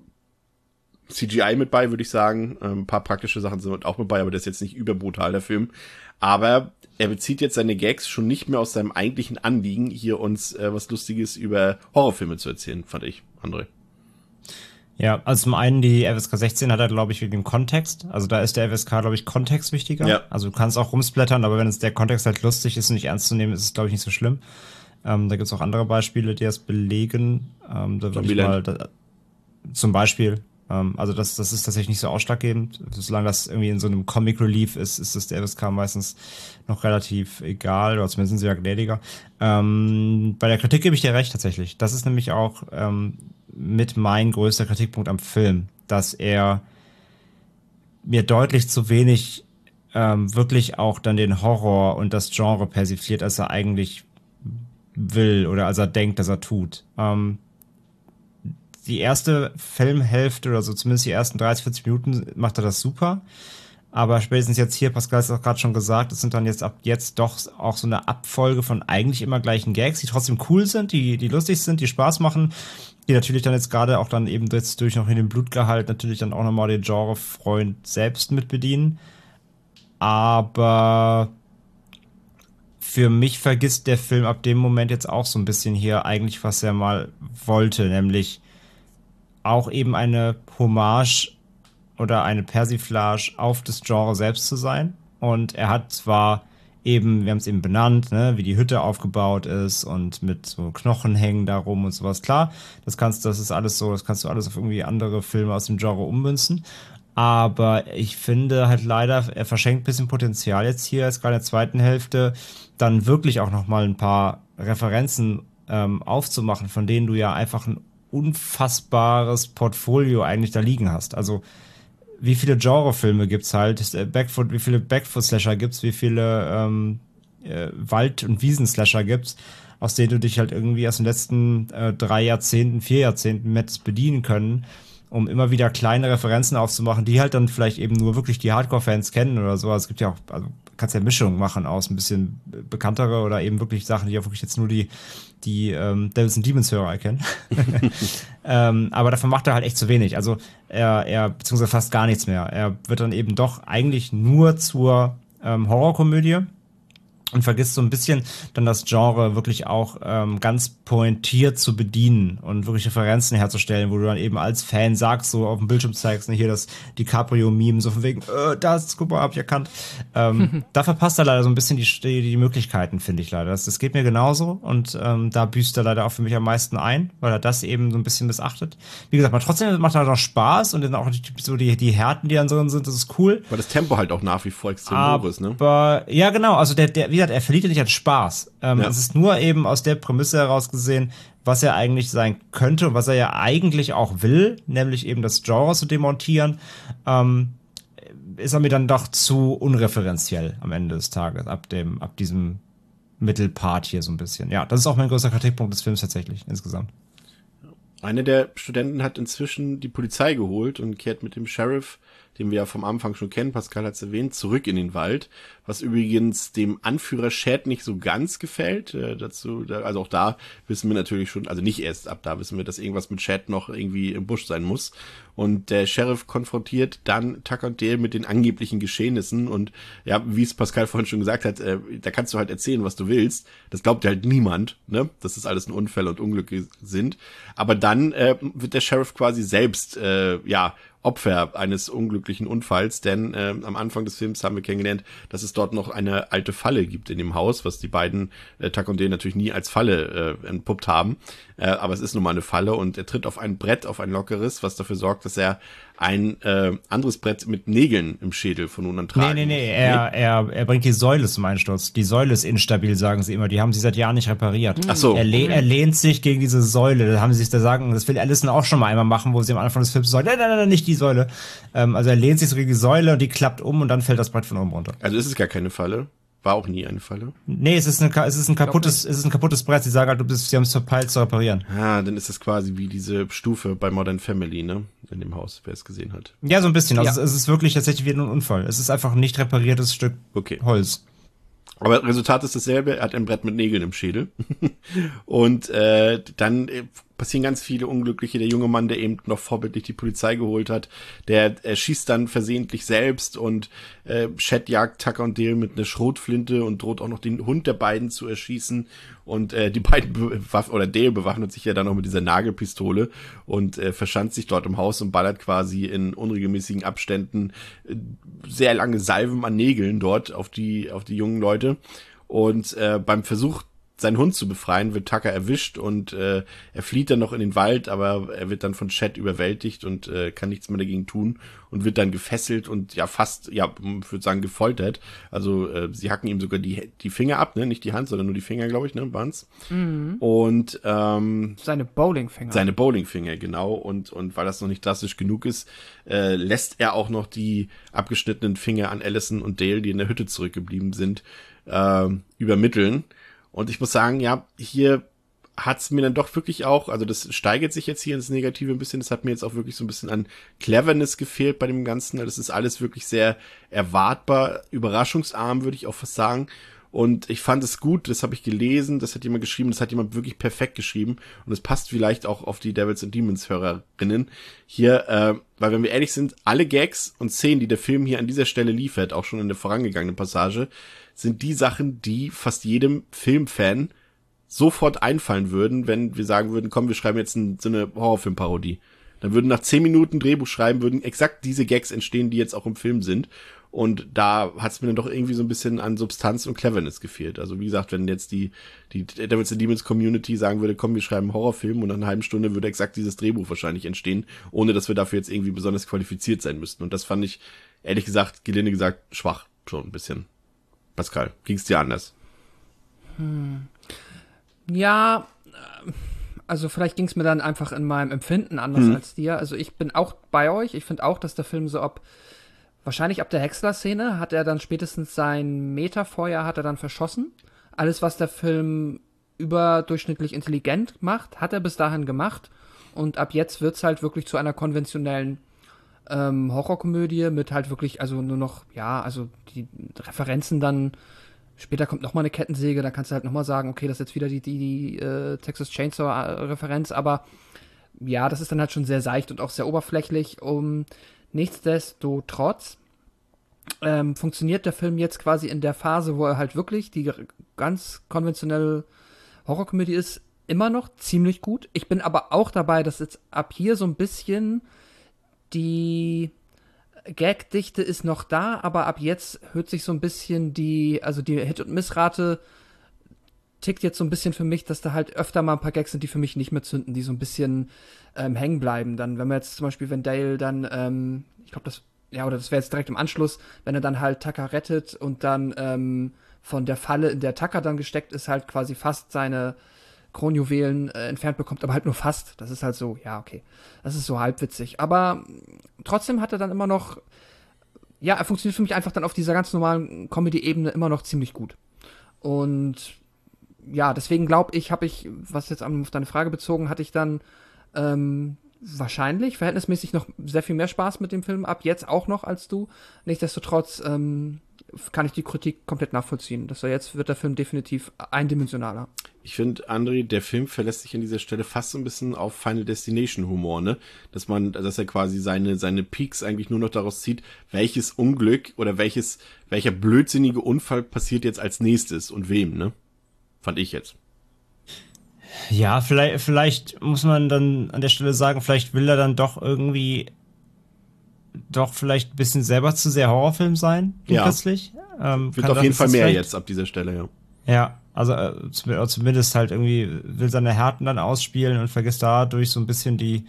CGI mit bei, würde ich sagen. Ein paar praktische Sachen sind auch mit bei, aber das ist jetzt nicht überbrutal, der Film. Aber er bezieht jetzt seine Gags schon nicht mehr aus seinem eigentlichen Anliegen, hier uns was Lustiges über Horrorfilme zu erzählen, fand ich, André.
Ja, also zum einen die FSK 16 hat er, glaube ich, wegen dem Kontext. Also da ist der FSK, glaube ich, Kontext wichtiger. Ja. Also du kannst auch rumsplattern, aber wenn es der Kontext halt lustig ist und nicht ernst zu nehmen, ist es, glaube ich, nicht so schlimm. Da gibt's auch andere Beispiele, die das belegen. Da würde ich mal zum Beispiel, also das ist tatsächlich nicht so ausschlaggebend. Solange das irgendwie in so einem Comic Relief ist das der FSK meistens noch relativ egal, oder zumindest sind sie ja gnädiger. Bei der Kritik gebe ich dir recht, tatsächlich. Das ist nämlich auch mit mein größter Kritikpunkt am Film, dass er mir deutlich zu wenig wirklich auch dann den Horror und das Genre persifliert, als er eigentlich will oder als er denkt, dass er tut. Die erste Filmhälfte oder so zumindest die ersten 30, 40 Minuten macht er das super. Aber spätestens jetzt hier, Pascal hat es auch gerade schon gesagt, es sind dann jetzt ab jetzt doch auch so eine Abfolge von eigentlich immer gleichen Gags, die trotzdem cool sind, die lustig sind, die Spaß machen, die natürlich dann jetzt gerade auch dann eben jetzt durch noch in den Blutgehalt natürlich dann auch nochmal den Genrefreund selbst mit bedienen. Aber für mich vergisst der Film ab dem Moment jetzt auch so ein bisschen hier eigentlich, was er mal wollte, nämlich auch eben eine Hommage oder eine Persiflage auf das Genre selbst zu sein. Und er hat zwar eben, wir haben es eben benannt, ne, wie die Hütte aufgebaut ist und mit so Knochenhängen darum und sowas. Klar, das kannst du alles auf irgendwie andere Filme aus dem Genre ummünzen. Aber ich finde halt leider, er verschenkt ein bisschen Potenzial jetzt hier, jetzt gerade in der zweiten Hälfte, dann wirklich auch nochmal ein paar Referenzen aufzumachen, von denen du ja einfach ein unfassbares Portfolio eigentlich da liegen hast. Also wie viele Genrefilme gibt's halt, wie viele Backfoot-Slasher gibt's, wie viele Wald- und Wiesen-Slasher gibt's, aus denen du dich halt irgendwie aus den letzten 4 Jahrzehnten mit bedienen können, um immer wieder kleine Referenzen aufzumachen, die halt dann vielleicht eben nur wirklich die Hardcore-Fans kennen oder so. Also es gibt ja auch, also kannst ja Mischung machen aus ein bisschen bekanntere oder eben wirklich Sachen, die auch wirklich jetzt nur die Devils and Demons Hörer erkennen. Aber davon macht er halt echt zu wenig. Also er beziehungsweise fast gar nichts mehr. Er wird dann eben doch eigentlich nur zur Horrorkomödie und vergisst so ein bisschen dann das Genre wirklich auch ganz pointiert zu bedienen und wirklich Referenzen herzustellen, wo du dann eben als Fan sagst, so auf dem Bildschirm zeigst, ne, hier das DiCaprio-Meme, so von wegen, das, guck mal, hab ich erkannt. Da verpasst er leider so ein bisschen die Möglichkeiten, finde ich leider. Das geht mir genauso und da büßt er leider auch für mich am meisten ein, weil er das eben so ein bisschen missachtet. Wie gesagt, aber trotzdem macht er noch Spaß und dann auch so die Härten, die dann so sind, das ist cool.
Weil das Tempo halt auch nach wie vor extrem hoch ist, ne?
Aber, ja genau, also wie gesagt, er verliert ja nicht an Spaß. Es ist nur eben aus der Prämisse heraus gesehen, was er eigentlich sein könnte und was er ja eigentlich auch will, nämlich eben das Genre zu demontieren, ist er mir dann doch zu unreferenziell am Ende des Tages, ab diesem Mittelpart hier so ein bisschen. Ja, das ist auch mein größter Kritikpunkt des Films tatsächlich, insgesamt.
Einer der Studenten hat inzwischen die Polizei geholt und kehrt mit dem Sheriff, den wir ja vom Anfang schon kennen, Pascal hat es erwähnt, zurück in den Wald, was übrigens dem Anführer Chad nicht so ganz gefällt. Also auch da wissen wir natürlich schon, also nicht erst ab da wissen wir, dass irgendwas mit Chad noch irgendwie im Busch sein muss. Und der Sheriff konfrontiert dann Tucker und Dale mit den angeblichen Geschehnissen und ja, wie es Pascal vorhin schon gesagt hat, da kannst du halt erzählen, was du willst. Das glaubt dir halt niemand, ne? Dass das alles ein Unfall und Unglücke sind. Aber dann wird der Sheriff quasi selbst, Opfer eines unglücklichen Unfalls, denn am Anfang des Films haben wir kennengelernt, dass es dort noch eine alte Falle gibt in dem Haus, was die beiden, Tuck und Dale, natürlich nie als Falle entpuppt haben, aber es ist nun mal eine Falle und er tritt auf ein Brett, auf ein lockeres, was dafür sorgt, dass er ein anderes Brett mit Nägeln im Schädel von nun an tragen.
Nee, er bringt die Säule zum Einsturz. Die Säule ist instabil, sagen sie immer. Die haben sie seit Jahren nicht repariert.
Ach so.
Er lehnt sich gegen diese Säule. Das will Allison auch schon mal einmal machen, wo sie am Anfang des Films sagt, nein, nicht die Säule. Also er lehnt sich so gegen die Säule und die klappt um und dann fällt das Brett von oben runter.
Also ist es gar keine Falle? War auch nie eine Falle?
Nee, es ist ein kaputtes Brett. Sie sagen halt, sie haben es verpeilt zu reparieren.
Ah, dann ist es quasi wie diese Stufe bei Modern Family, ne? In dem Haus, wer es gesehen hat.
Ja, so ein bisschen. Also es ist wirklich tatsächlich wie ein Unfall. Es ist einfach ein nicht repariertes Stück Holz.
Aber Resultat ist dasselbe, er hat ein Brett mit Nägeln im Schädel. Und dann passieren ganz viele Unglückliche. Der junge Mann, der eben noch vorbildlich die Polizei geholt hat, der schießt dann versehentlich selbst und Chad jagt Tucker und Dale mit einer Schrotflinte und droht auch noch den Hund der beiden zu erschießen. Und die beiden Dale bewaffnet sich ja dann noch mit dieser Nagelpistole und verschanzt sich dort im Haus und ballert quasi in unregelmäßigen Abständen sehr lange Salven an Nägeln dort auf die jungen Leute. Und beim Versuch, seinen Hund zu befreien, wird Tucker erwischt und er flieht dann noch in den Wald, aber er wird dann von Chad überwältigt und kann nichts mehr dagegen tun und wird dann gefesselt und fast, ich würde sagen, gefoltert. Also sie hacken ihm sogar die Finger ab, ne? Nicht die Hand, sondern nur die Finger, glaube ich, ne? Waren's. Mhm. Und
seine Bowlingfinger.
Seine Bowlingfinger, genau. Und weil das noch nicht drastisch genug ist, lässt er auch noch die abgeschnittenen Finger an Allison und Dale, die in der Hütte zurückgeblieben sind, übermitteln. Und ich muss sagen, hier hat's mir dann doch wirklich auch, also das steigert sich jetzt hier ins Negative ein bisschen, das hat mir jetzt auch wirklich so ein bisschen an Cleverness gefehlt bei dem Ganzen. Das ist alles wirklich sehr erwartbar, überraschungsarm, würde ich auch fast sagen. Und ich fand es gut, das habe ich gelesen, das hat jemand geschrieben, das hat jemand wirklich perfekt geschrieben. Und es passt vielleicht auch auf die Devils and Demons Hörerinnen hier, weil wenn wir ehrlich sind, alle Gags und Szenen, die der Film hier an dieser Stelle liefert, auch schon in der vorangegangenen Passage, sind die Sachen, die fast jedem Filmfan sofort einfallen würden, wenn wir sagen würden, komm, wir schreiben jetzt so eine Horrorfilmparodie. Dann würden nach 10 Minuten Drehbuch schreiben, würden exakt diese Gags entstehen, die jetzt auch im Film sind. Und da hat es mir dann doch irgendwie so ein bisschen an Substanz und Cleverness gefehlt. Also wie gesagt, wenn jetzt die Devils and Demons Community sagen würde, komm, wir schreiben einen Horrorfilm und nach einer halben Stunde würde exakt dieses Drehbuch wahrscheinlich entstehen, ohne dass wir dafür jetzt irgendwie besonders qualifiziert sein müssten. Und das fand ich, ehrlich gesagt, gelinde gesagt, schwach schon ein bisschen. Pascal, ging's dir anders?
Ja, also vielleicht ging's mir dann einfach in meinem Empfinden anders als dir. Also ich bin auch bei euch. Ich finde auch, dass der Film so wahrscheinlich ab der Häcksler-Szene hat er dann spätestens sein Metafeuer hat er dann verschossen. Alles, was der Film überdurchschnittlich intelligent macht, hat er bis dahin gemacht. Und ab jetzt wird's halt wirklich zu einer konventionellen Horrorkomödie mit halt wirklich, also nur noch, also die Referenzen dann, später kommt nochmal eine Kettensäge, da kannst du halt nochmal sagen, okay, das ist jetzt wieder die Texas Chainsaw-Referenz, aber ja, das ist dann halt schon sehr seicht und auch sehr oberflächlich. Nichtsdestotrotz funktioniert der Film jetzt quasi in der Phase, wo er halt wirklich die ganz konventionelle Horrorkomödie ist, immer noch ziemlich gut. Ich bin aber auch dabei, dass jetzt ab hier so ein bisschen die Gagdichte ist noch da, aber ab jetzt hört sich so ein bisschen die Hit- und Missrate tickt jetzt so ein bisschen für mich, dass da halt öfter mal ein paar Gags sind, die für mich nicht mehr zünden, die so ein bisschen hängen bleiben. Dann, wenn wir jetzt zum Beispiel, wenn Dale dann, ich glaube, das wäre jetzt direkt im Anschluss, wenn er dann halt Tucker rettet und dann von der Falle, in der Tucker dann gesteckt ist, halt quasi fast seine Kronjuwelen entfernt bekommt, aber halt nur fast. Das ist halt so, ja, okay. Das ist so halbwitzig. Aber trotzdem hat er dann immer noch, ja, er funktioniert für mich einfach dann auf dieser ganz normalen Comedy-Ebene immer noch ziemlich gut. Und ja, deswegen glaube ich, was jetzt auf deine Frage bezogen, hatte ich dann wahrscheinlich verhältnismäßig noch sehr viel mehr Spaß mit dem Film ab jetzt auch noch als du. Nichtsdestotrotz kann ich die Kritik komplett nachvollziehen. Jetzt wird der Film definitiv eindimensionaler.
Ich finde, André, der Film verlässt sich an dieser Stelle fast so ein bisschen auf Final Destination Humor, ne? Dass er quasi seine Peaks eigentlich nur noch daraus zieht, welches Unglück oder welcher blödsinnige Unfall passiert jetzt als nächstes und wem, ne? Fand ich jetzt.
Ja, vielleicht muss man dann an der Stelle sagen, vielleicht will er dann doch vielleicht ein bisschen selber zu sehr Horrorfilm sein, plötzlich.
Wird auf jeden Fall mehr jetzt ab dieser Stelle, ja.
Ja, also zumindest halt irgendwie will seine Härten dann ausspielen und vergisst dadurch so ein bisschen die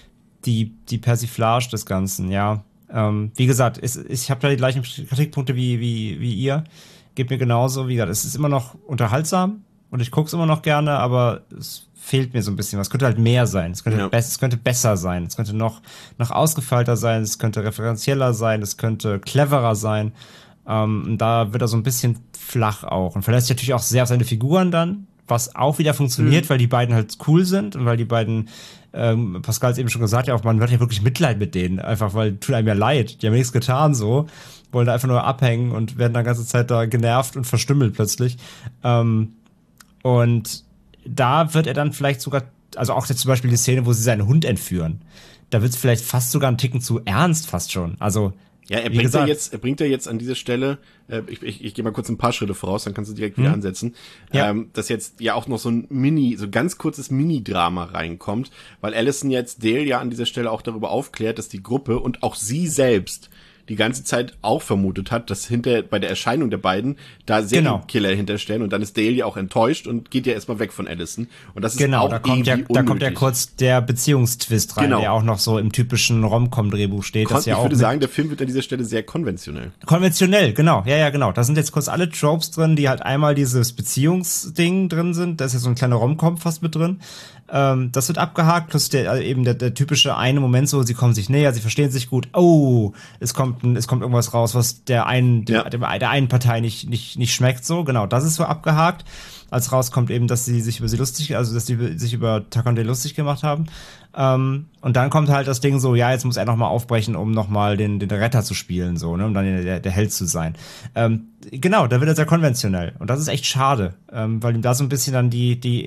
Persiflage des Ganzen, ja. Wie gesagt, ich habe da die gleichen Kritikpunkte wie ihr. Geht mir genauso, wie gesagt, es ist immer noch unterhaltsam und ich gucke es immer noch gerne, aber es fehlt mir so ein bisschen was. Es könnte halt mehr sein, es könnte besser sein, es könnte noch ausgefeilter sein, es könnte referenzieller sein, es könnte cleverer sein. Da wird er so ein bisschen flach auch und verlässt sich natürlich auch sehr auf seine Figuren dann, was auch wieder funktioniert, weil die beiden halt cool sind und weil die beiden, Pascal hat es eben schon gesagt, ja auch man wird ja wirklich Mitleid mit denen, einfach weil tut einem ja leid, die haben nichts getan so, wollen da einfach nur abhängen und werden dann die ganze Zeit da genervt und verstümmelt plötzlich. Und da wird er dann vielleicht sogar, also auch jetzt zum Beispiel die Szene, wo sie seinen Hund entführen, da wird es vielleicht fast sogar einen Ticken zu ernst fast schon, also
ja, er bringt ja jetzt an dieser Stelle, ich gehe mal kurz ein paar Schritte voraus, dann kannst du direkt wieder ansetzen, dass jetzt ja auch noch so so ganz kurzes Mini-Drama reinkommt, weil Allison jetzt Dale ja an dieser Stelle auch darüber aufklärt, dass die Gruppe und auch sie selbst die ganze Zeit auch vermutet hat, dass bei der Erscheinung der beiden da Serienkiller hinterstellen und dann ist Dale ja auch enttäuscht und geht ja erstmal weg von Allison und das ist auch
da kommt ja kurz der Beziehungstwist rein, der auch noch so im typischen Rom-Com-Drehbuch steht.
Ich würde sagen, der Film wird an dieser Stelle sehr konventionell.
Konventionell, genau, ja, genau. Da sind jetzt kurz alle Tropes drin, die halt einmal dieses Beziehungsding drin sind, da ist ja so ein kleiner Rom-Com fast mit drin. Das wird abgehakt, plus der typische eine Moment so, sie kommen sich näher, sie verstehen sich gut, es kommt irgendwas raus, was der einen Partei nicht schmeckt, so, genau, das ist so abgehakt, als rauskommt eben, dass sie sich dass sie sich über Tucker und Dale lustig gemacht haben, und dann kommt halt das Ding so, ja, jetzt muss er nochmal aufbrechen, um nochmal den Retter zu spielen, so, ne, um dann der Held zu sein, genau, da wird er sehr konventionell, und das ist echt schade, weil ihm da so ein bisschen dann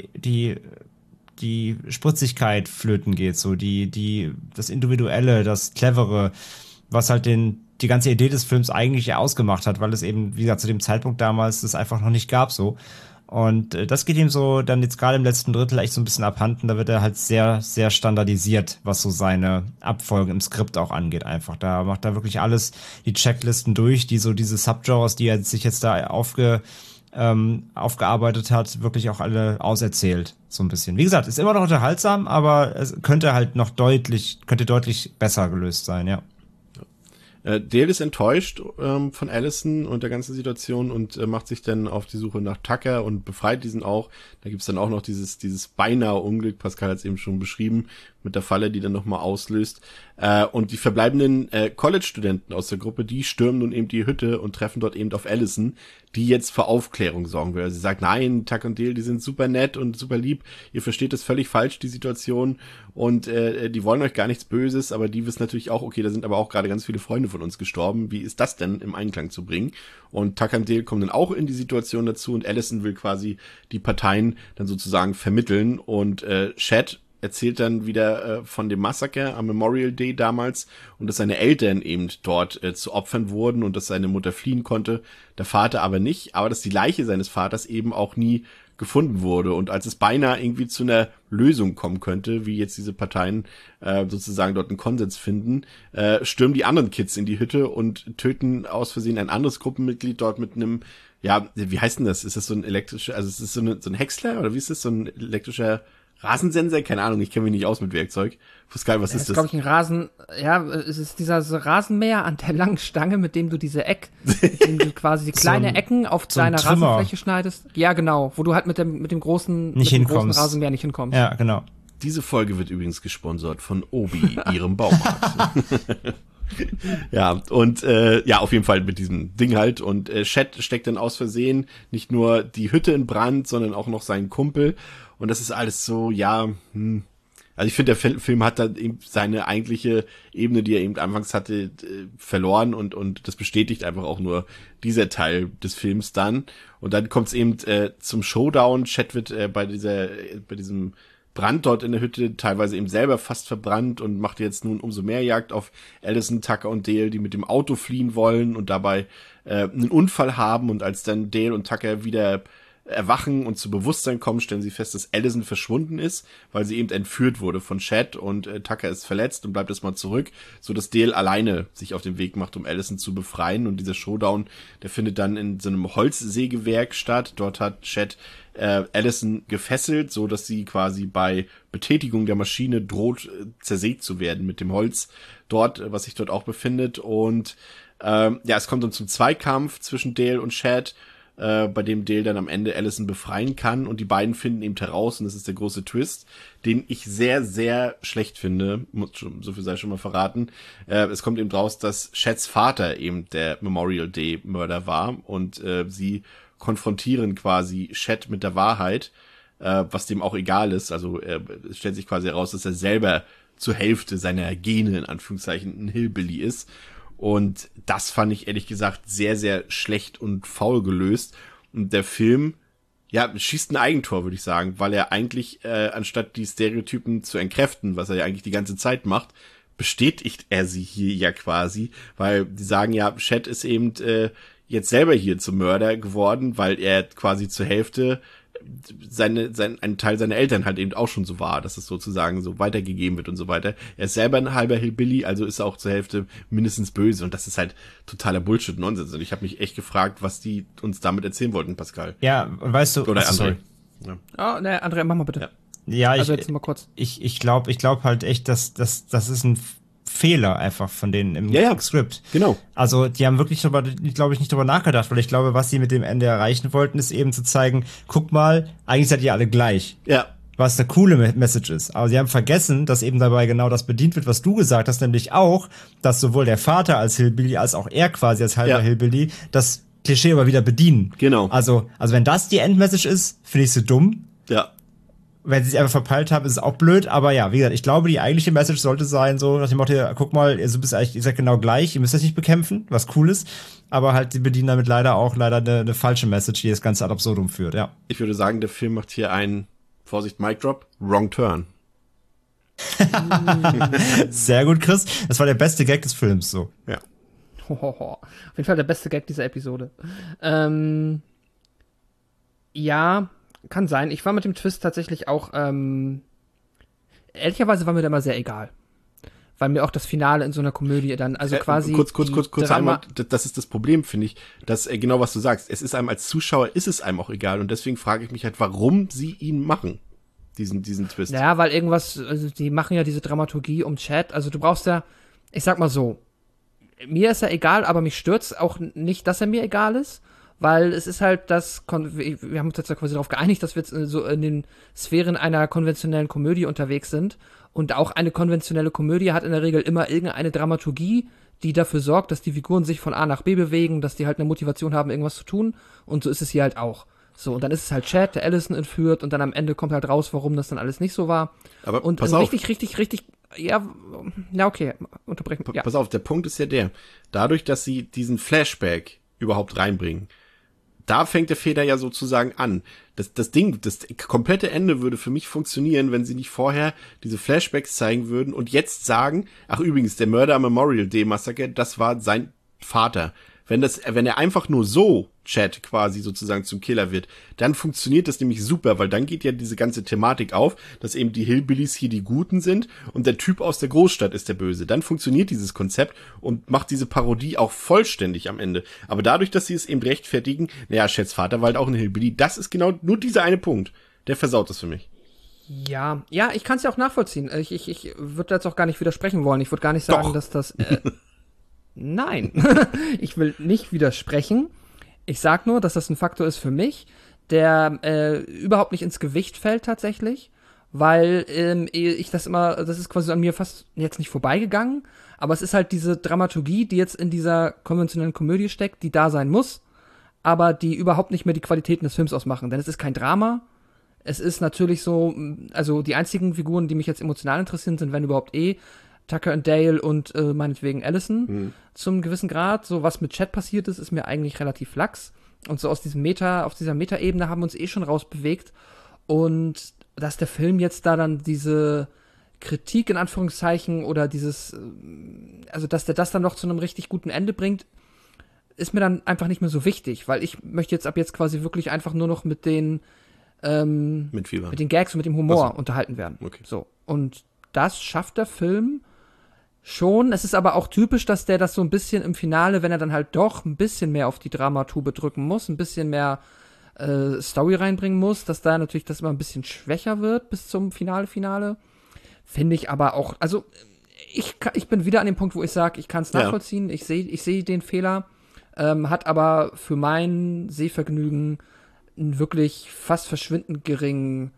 die Spritzigkeit flöten geht, so das Individuelle, das Clevere, was halt die ganze Idee des Films eigentlich ausgemacht hat, weil es eben, wie gesagt, zu dem Zeitpunkt damals das einfach noch nicht gab, so. Und das geht ihm so dann jetzt gerade im letzten Drittel echt so ein bisschen abhanden, da wird er halt sehr, sehr standardisiert, was so seine Abfolgen im Skript auch angeht einfach. Da macht er wirklich alles, die Checklisten durch, die so diese Subgenres, die er sich jetzt da aufgearbeitet hat, wirklich auch alle auserzählt, so ein bisschen. Wie gesagt, ist immer noch unterhaltsam, aber es könnte deutlich besser gelöst sein, ja.
Dale ist enttäuscht von Allison und der ganzen Situation und macht sich dann auf die Suche nach Tucker und befreit diesen auch. Da gibt's dann auch noch dieses beinahe Unglück, Pascal hat es eben schon beschrieben, mit der Falle, die dann nochmal auslöst. Und die verbleibenden College-Studenten aus der Gruppe, die stürmen nun eben die Hütte und treffen dort eben auf Allison, die jetzt für Aufklärung sorgen will. Also sie sagt, nein, Tuck und Dale, die sind super nett und super lieb, ihr versteht das völlig falsch, die Situation, und die wollen euch gar nichts Böses, aber die wissen natürlich auch, okay, da sind aber auch gerade ganz viele Freunde von uns gestorben, wie ist das denn im Einklang zu bringen? Und Tuck und Dale kommen dann auch in die Situation dazu und Allison will quasi die Parteien dann sozusagen vermitteln und Chad erzählt dann wieder von dem Massaker am Memorial Day damals und dass seine Eltern eben dort zu Opfern wurden und dass seine Mutter fliehen konnte, der Vater aber nicht, aber dass die Leiche seines Vaters eben auch nie gefunden wurde. Und als es beinahe irgendwie zu einer Lösung kommen könnte, wie jetzt diese Parteien sozusagen dort einen Konsens finden, stürmen die anderen Kids in die Hütte und töten aus Versehen ein anderes Gruppenmitglied dort mit einem, ja, wie heißt denn das? Ist das so ein elektrischer, also ist das so ein Häcksler oder wie ist das, so ein elektrischer Rasensensor? Keine Ahnung, ich kenne mich nicht aus mit Werkzeug. Pascal, was ist das?
Glaube ich, ein Rasen, ja, es ist dieser so Rasenmäher an der langen Stange, mit dem du mit dem du quasi die kleine Ecken auf deiner Rasenfläche schneidest. Ja, genau, wo du halt mit dem großen Rasenmäher nicht hinkommst.
Ja, genau.
Diese Folge wird übrigens gesponsert von Obi, ihrem Baumarkt. Ja, und ja, auf jeden Fall mit diesem Ding halt. Und Chet steckt dann aus Versehen nicht nur die Hütte in Brand, sondern auch noch seinen Kumpel. Und das ist alles so, ja, Also ich finde, der Film hat dann eben seine eigentliche Ebene, die er eben anfangs hatte, verloren und das bestätigt einfach auch nur dieser Teil des Films dann. Und dann kommt es eben zum Showdown. Chet wird bei diesem Brand dort in der Hütte teilweise eben selber fast verbrannt und macht jetzt nun umso mehr Jagd auf Allison, Tucker und Dale, die mit dem Auto fliehen wollen und dabei einen Unfall haben. Und als dann Dale und Tucker wieder erwachen und zu Bewusstsein kommen, stellen sie fest, dass Allison verschwunden ist, weil sie eben entführt wurde von Chet und Tucker ist verletzt und bleibt erstmal zurück, so dass Dale alleine sich auf den Weg macht, um Allison zu befreien. Und dieser Showdown, der findet dann in so einem Holzsägewerk statt. Dort hat Chet Allison gefesselt, so dass sie quasi bei Betätigung der Maschine droht, zersägt zu werden mit dem Holz dort, was sich dort auch befindet. Und ja, es kommt dann zum Zweikampf zwischen Dale und Chet, bei dem Dale dann am Ende Allison befreien kann und die beiden finden eben heraus, und das ist der große Twist, den ich sehr, sehr schlecht finde, so viel sei schon mal verraten. Es kommt eben raus, dass Chets Vater eben der Memorial Day Mörder war und sie konfrontieren quasi Chet mit der Wahrheit, was dem auch egal ist. Also es stellt sich quasi heraus, dass er selber zur Hälfte seiner Gene in Anführungszeichen ein Hillbilly ist. Und das fand ich ehrlich gesagt sehr, sehr schlecht und faul gelöst. Und der Film, ja, schießt ein Eigentor, würde ich sagen, weil er eigentlich, anstatt die Stereotypen zu entkräften, was er ja eigentlich die ganze Zeit macht, bestätigt er sie hier ja quasi, weil die sagen ja, Chet ist eben jetzt selber hier zum Mörder geworden, weil er quasi zur Hälfte ein Teil seiner Eltern halt eben auch schon so war, dass es sozusagen so weitergegeben wird und so weiter. Er ist selber ein halber Hillbilly, also ist er auch zur Hälfte mindestens böse und das ist halt totaler Bullshit-Nonsens und ich habe mich echt gefragt, was die uns damit erzählen wollten, Pascal.
Ja, weißt du...
Oder André.
Ja. Oh, ne, André, mach mal bitte.
Ja,
also jetzt mal kurz.
Ich glaube halt echt, dass das ist ein Fehler einfach von denen im Skript.
Genau.
Also die haben wirklich, glaube ich, nicht drüber nachgedacht, weil ich glaube, was sie mit dem Ende erreichen wollten, ist eben zu zeigen, guck mal, eigentlich seid ihr alle gleich.
Ja.
Was eine coole Message ist. Aber sie haben vergessen, dass eben dabei genau das bedient wird, was du gesagt hast, nämlich auch, dass sowohl der Vater als Hillbilly als auch er quasi als halber Hillbilly das Klischee aber wieder bedienen.
Genau.
Also wenn das die Endmessage ist, finde ich sie dumm.
Ja.
Wenn sie es einfach verpeilt haben, ist es auch blöd, aber ja, wie gesagt, ich glaube, die eigentliche Message sollte sein, so nach dem Motto, guck mal, ihr seid genau gleich, ihr müsst das nicht bekämpfen, was cool ist, aber halt, sie bedienen damit leider eine falsche Message, die das Ganze ad absurdum führt, ja.
Ich würde sagen, der Film macht hier einen, Vorsicht, Mic Drop, Wrong Turn.
Sehr gut, Chris. Das war der beste Gag des Films, so.
Ja.
Auf jeden Fall der beste Gag dieser Episode. Ja, kann sein. Ich war mit dem Twist tatsächlich auch, ehrlicherweise war mir der immer sehr egal. Weil mir auch das Finale in so einer Komödie dann, also quasi.
Kurz einmal, das ist das Problem, finde ich, dass genau was du sagst. Es ist einem als Zuschauer, ist es einem auch egal. Und deswegen frage ich mich halt, warum sie ihn machen, diesen Twist.
Naja, weil irgendwas, also die machen ja diese Dramaturgie um Chat. Also du brauchst ja, ich sag mal so, mir ist er egal, aber mich stört's auch nicht, dass er mir egal ist. Weil es ist halt wir haben uns jetzt ja quasi darauf geeinigt, dass wir jetzt so in den Sphären einer konventionellen Komödie unterwegs sind. Und auch eine konventionelle Komödie hat in der Regel immer irgendeine Dramaturgie, die dafür sorgt, dass die Figuren sich von A nach B bewegen, dass die halt eine Motivation haben, irgendwas zu tun. Und so ist es hier halt auch. So, und dann ist es halt Chet, der Allison entführt und dann am Ende kommt halt raus, warum das dann alles nicht so war.
Aber
und
pass auf.
richtig, ja, okay, unterbrechen. Ja.
Pass auf, der Punkt ist ja der, dadurch, dass sie diesen Flashback überhaupt reinbringen, da fängt der Fehler ja sozusagen an. Das komplette Ende würde für mich funktionieren, wenn sie nicht vorher diese Flashbacks zeigen würden und jetzt sagen, ach übrigens, der Murder Memorial Day Massaker, das war sein Vater. Wenn er einfach nur so Chad quasi sozusagen zum Killer wird, dann funktioniert das nämlich super, weil dann geht ja diese ganze Thematik auf, dass eben die Hillbillies hier die Guten sind und der Typ aus der Großstadt ist der Böse. Dann funktioniert dieses Konzept und macht diese Parodie auch vollständig am Ende. Aber dadurch, dass sie es eben rechtfertigen, naja, Chads Vater war halt auch ein Hillbilly, das ist genau nur dieser eine Punkt. Der versaut das für mich.
Ja, ich kann es ja auch nachvollziehen. Ich würde jetzt auch gar nicht widersprechen wollen. Ich würde gar nicht sagen, dass das... Nein, ich will nicht widersprechen. Ich sag nur, dass das ein Faktor ist für mich, der überhaupt nicht ins Gewicht fällt tatsächlich, weil ich das ist quasi an mir fast jetzt nicht vorbeigegangen, aber es ist halt diese Dramaturgie, die jetzt in dieser konventionellen Komödie steckt, die da sein muss, aber die überhaupt nicht mehr die Qualitäten des Films ausmachen, denn es ist kein Drama. Es ist natürlich so, also die einzigen Figuren, die mich jetzt emotional interessieren, sind, wenn überhaupt Tucker und Dale und meinetwegen Allison zum gewissen Grad. So, was mit Chad passiert ist mir eigentlich relativ lax. Und so auf dieser Meta-Ebene haben wir uns schon rausbewegt. Und dass der Film jetzt da dann diese Kritik in Anführungszeichen oder also dass der das dann noch zu einem richtig guten Ende bringt, ist mir dann einfach nicht mehr so wichtig, weil ich möchte jetzt ab jetzt quasi wirklich einfach nur noch mit den mit den Gags und mit dem Humor unterhalten werden. Okay. So. Und das schafft der Film schon. Es ist aber auch typisch, dass der das so ein bisschen im Finale, wenn er dann halt doch ein bisschen mehr auf die Dramatube drücken muss, ein bisschen mehr Story reinbringen muss, dass da natürlich das immer ein bisschen schwächer wird bis zum Finale. Finde ich aber auch, also ich bin wieder an dem Punkt, wo ich sage, ich kann es nachvollziehen, ich sehe den Fehler, hat aber für mein Sehvergnügen einen wirklich fast verschwindend geringen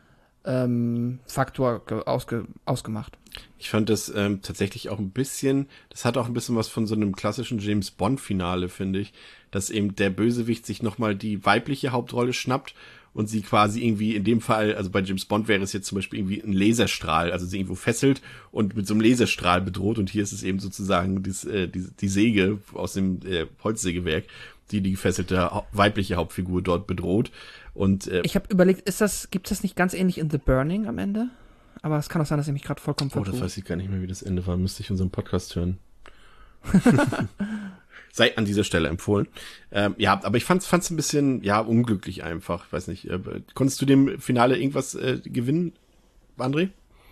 Faktor ausgemacht.
Ich fand das tatsächlich auch ein bisschen, das hat auch ein bisschen was von so einem klassischen James-Bond-Finale, finde ich, dass eben der Bösewicht sich nochmal die weibliche Hauptrolle schnappt und sie quasi irgendwie in dem Fall, also bei James Bond wäre es jetzt zum Beispiel irgendwie ein Laserstrahl, also sie irgendwo fesselt und mit so einem Laserstrahl bedroht und hier ist es eben sozusagen die Säge aus dem Holzsägewerk, die gefesselte weibliche Hauptfigur dort bedroht. Und
ich habe überlegt, gibt's das nicht ganz ähnlich in The Burning am Ende? Aber es kann auch sein, dass ich mich gerade vollkommen vertue.
Das weiß ich gar nicht mehr, wie das Ende war. Müsste ich unseren Podcast hören. Sei an dieser Stelle empfohlen. Aber ich fand's ein bisschen, unglücklich einfach. Weiß nicht, konntest du dem Finale irgendwas gewinnen, André?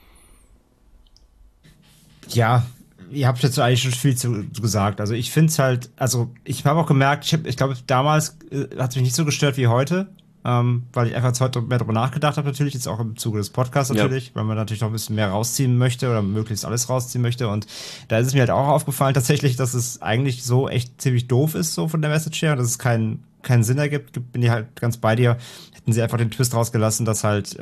Ja, ihr habt jetzt eigentlich schon viel zu gesagt. Also ich finde es halt, also ich habe auch gemerkt, ich glaube damals hat es mich nicht so gestört wie heute, weil ich einfach jetzt heute mehr darüber nachgedacht habe natürlich, jetzt auch im Zuge des Podcasts natürlich, weil man natürlich noch ein bisschen mehr rausziehen möchte oder möglichst alles rausziehen möchte und da ist es mir halt auch aufgefallen tatsächlich, dass es eigentlich so echt ziemlich doof ist, so von der Message her, dass es keinen Sinn ergibt, bin ich halt ganz bei dir, hätten sie einfach den Twist rausgelassen, dass halt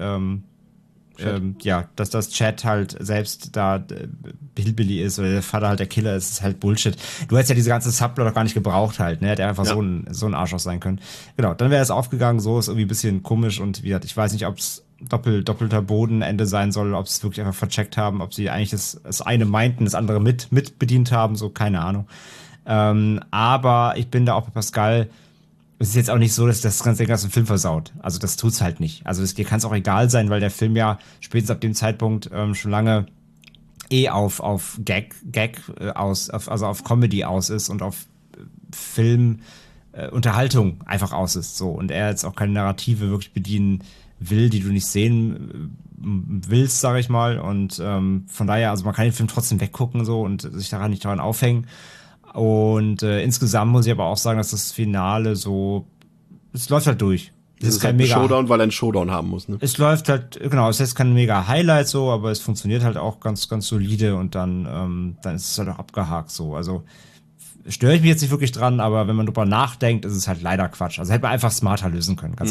dass das Chad halt selbst da Hillbilly ist oder der Vater halt der Killer ist halt Bullshit. Du hättest ja diese ganze Subplot doch gar nicht gebraucht halt, ne? Hätte einfach so ein Arschloch sein können. Genau, dann wäre es aufgegangen, so ist irgendwie ein bisschen komisch und wie gesagt, ich weiß nicht, ob es doppelter Bodenende sein soll, ob sie es wirklich einfach vercheckt haben, ob sie eigentlich das eine meinten, das andere mit bedient haben, so, keine Ahnung. Aber ich bin da auch bei Pascal. Es ist jetzt auch nicht so, dass das den ganzen Film versaut. Also das tut's halt nicht. Also dir kann es auch egal sein, weil der Film ja spätestens ab dem Zeitpunkt schon lange auf Gag aus, also auf Comedy aus ist und auf Filmunterhaltung einfach aus ist. So. Und er jetzt auch keine Narrative wirklich bedienen will, die du nicht sehen willst, sage ich mal. Und von daher, also man kann den Film trotzdem weggucken so und sich nicht daran aufhängen. Und insgesamt muss ich aber auch sagen, dass das Finale so, es läuft halt durch.
Es ist kein mega Showdown, weil er einen Showdown haben muss, ne?
Es läuft halt, genau, es ist jetzt kein mega Highlight so, aber es funktioniert halt auch ganz, ganz solide und dann ist es halt auch abgehakt so. Also störe ich mich jetzt nicht wirklich dran, aber wenn man drüber nachdenkt, ist es halt leider Quatsch. Also hätte man einfach smarter lösen können, ganz einfach.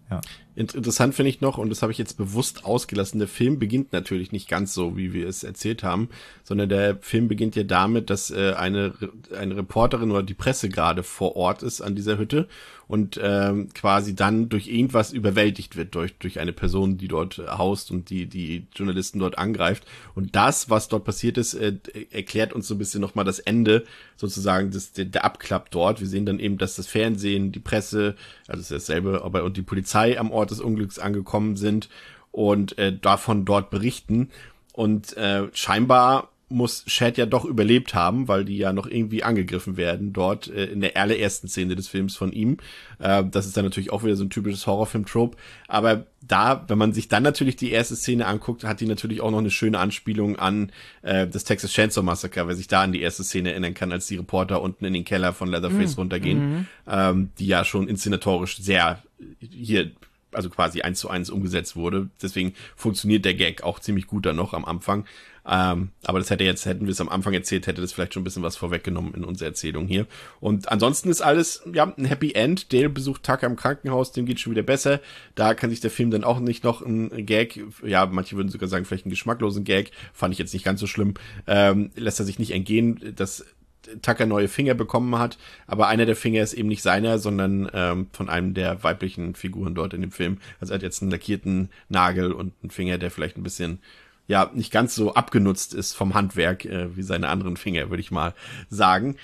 Ja.
Interessant finde ich noch, und das habe ich jetzt bewusst ausgelassen, der Film beginnt natürlich nicht ganz so, wie wir es erzählt haben, sondern der Film beginnt ja damit, dass eine Reporterin oder die Presse gerade vor Ort ist an dieser Hütte und quasi dann durch irgendwas überwältigt wird, durch eine Person, die dort haust und die Journalisten dort angreift. Und das, was dort passiert ist, erklärt uns so ein bisschen nochmal das Ende, sozusagen der Abklapp dort. Wir sehen dann eben, dass das Fernsehen, die Presse, also es ist dasselbe, aber und die Polizei am Ort des Unglücks angekommen sind und davon dort berichten. Und scheinbar muss Chad ja doch überlebt haben, weil die ja noch irgendwie angegriffen werden dort in der allerersten Szene des Films von ihm. Das ist dann natürlich auch wieder so ein typisches Horrorfilm-Trope. Aber da, wenn man sich dann natürlich die erste Szene anguckt, hat die natürlich auch noch eine schöne Anspielung an das Texas Chainsaw Massacre, wer sich da an die erste Szene erinnern kann, als die Reporter unten in den Keller von Leatherface runtergehen, die ja schon inszenatorisch sehr hier, also quasi 1:1 umgesetzt wurde. Deswegen funktioniert der Gag auch ziemlich gut dann noch am Anfang. Aber das hätten wir es am Anfang erzählt, hätte das vielleicht schon ein bisschen was vorweggenommen in unserer Erzählung hier. Und ansonsten ist alles, ja, ein Happy End. Dale besucht Tucker im Krankenhaus, dem geht schon wieder besser. Da kann sich der Film dann auch nicht noch ein Gag, ja, manche würden sogar sagen, vielleicht einen geschmacklosen Gag, fand ich jetzt nicht ganz so schlimm, lässt er sich nicht entgehen, dass Tucker neue Finger bekommen hat, aber einer der Finger ist eben nicht seiner, sondern von einem der weiblichen Figuren dort in dem Film. Also er hat jetzt einen lackierten Nagel und einen Finger, der vielleicht ein bisschen, ja, nicht ganz so abgenutzt ist vom Handwerk wie seine anderen Finger, würde ich mal sagen.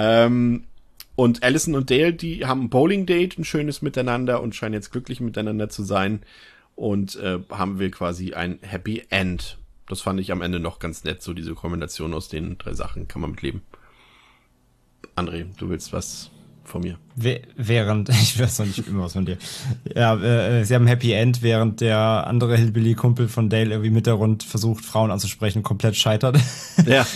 Und Allison und Dale, die haben ein Bowling-Date, ein schönes Miteinander und scheinen jetzt glücklich miteinander zu sein. Und haben wir quasi ein Happy End. Das fand ich am Ende noch ganz nett, so diese Kombination aus den 3 Sachen kann man mitleben. André, du willst was von mir?
Während, ich weiß noch nicht immer was von dir. Ja, sie haben ein Happy End, während der andere Hillbilly-Kumpel von Dale irgendwie mit der Rund versucht, Frauen anzusprechen, komplett scheitert.
Ja.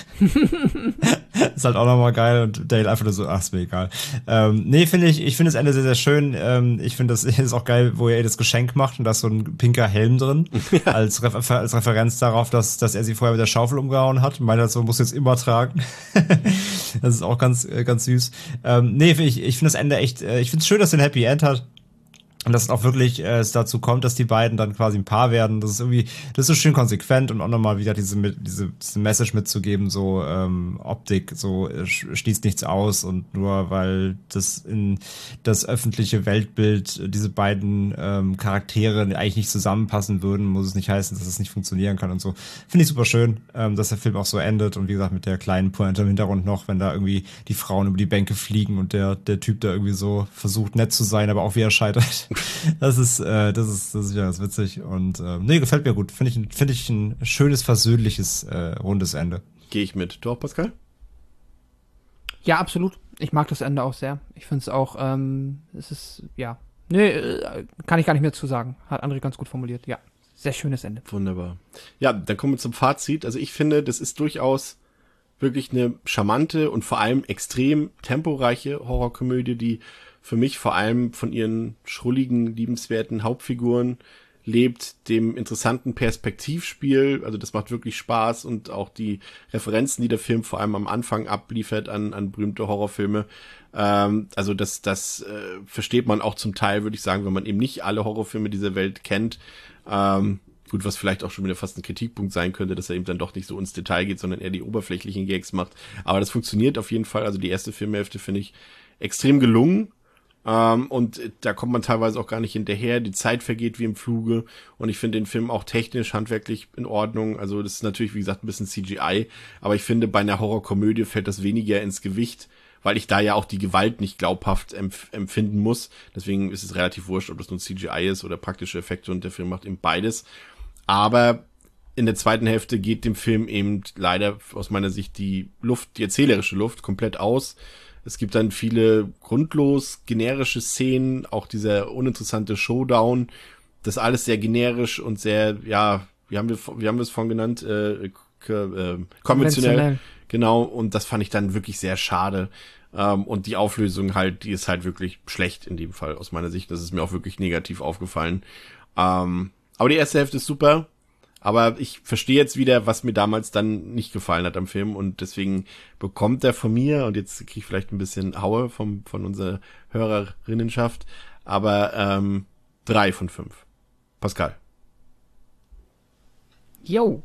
Ist halt auch nochmal geil und Dale einfach nur so, ach, ist mir egal. Nee, ich finde das Ende sehr, sehr schön. Ich finde, das ist auch geil, wo er ihr das Geschenk macht und da ist so ein pinker Helm drin, als Referenz darauf, dass er sie vorher mit der Schaufel umgehauen hat und meint halt so, muss jetzt immer tragen. Das ist auch ganz, ganz süß. Nee, ich finde das Ende echt, ich finde es schön, dass es ein Happy End hat. Und dass es auch wirklich es dazu kommt, dass die beiden dann quasi ein Paar werden. Das ist irgendwie, das ist so schön konsequent und auch nochmal wieder diese Message mitzugeben, so Optik, so schließt nichts aus und nur weil das in das öffentliche Weltbild diese beiden Charaktere eigentlich nicht zusammenpassen würden, muss es nicht heißen, dass es nicht funktionieren kann und so. Finde ich super schön, dass der Film auch so endet und wie gesagt mit der kleinen Pointe im Hintergrund noch, wenn da irgendwie die Frauen über die Bänke fliegen und der Typ da irgendwie so versucht nett zu sein, aber auch wieder scheitert. Das ist ja ganz witzig und nee, gefällt mir gut. Finde ich ein schönes, versöhnliches, rundes Ende.
Gehe ich mit. Du auch, Pascal?
Ja, absolut. Ich mag das Ende auch sehr. Ich finde es auch, es ist, ja. Nee, kann ich gar nicht mehr zu sagen. Hat André ganz gut formuliert. Ja, sehr schönes Ende.
Wunderbar. Ja, dann kommen wir zum Fazit. Also ich finde, das ist durchaus wirklich eine charmante und vor allem extrem temporeiche Horrorkomödie, die für mich vor allem von ihren schrulligen, liebenswerten Hauptfiguren lebt, dem interessanten Perspektivspiel, also das macht wirklich Spaß und auch die Referenzen, die der Film vor allem am Anfang abliefert an berühmte Horrorfilme, also das versteht man auch zum Teil, würde ich sagen, wenn man eben nicht alle Horrorfilme dieser Welt kennt, gut, was vielleicht auch schon wieder fast ein Kritikpunkt sein könnte, dass er eben dann doch nicht so ins Detail geht, sondern eher die oberflächlichen Gags macht, aber das funktioniert auf jeden Fall, also die erste Filmhälfte finde ich extrem gelungen. Und da kommt man teilweise auch gar nicht hinterher, die Zeit vergeht wie im Fluge und ich finde den Film auch technisch, handwerklich in Ordnung, also das ist natürlich, wie gesagt, ein bisschen CGI, aber ich finde, bei einer Horrorkomödie fällt das weniger ins Gewicht, weil ich da ja auch die Gewalt nicht glaubhaft empfinden muss, deswegen ist es relativ wurscht, ob das nun CGI ist oder praktische Effekte und der Film macht eben beides, aber in der zweiten Hälfte geht dem Film eben leider aus meiner Sicht die erzählerische Luft komplett aus. Es gibt dann viele grundlos generische Szenen, auch dieser uninteressante Showdown. Das ist alles sehr generisch und sehr, ja, wie haben wir es vorhin genannt? Konventionell. Genau, und das fand ich dann wirklich sehr schade. Und die Auflösung halt, die ist halt wirklich schlecht in dem Fall aus meiner Sicht. Das ist mir auch wirklich negativ aufgefallen. Aber die erste Hälfte ist super. Aber ich verstehe jetzt wieder, was mir damals dann nicht gefallen hat am Film und deswegen bekommt er von mir, und jetzt kriege ich vielleicht ein bisschen Haue von unserer Hörerinnenschaft, aber 3 von 5. Pascal.
Jo.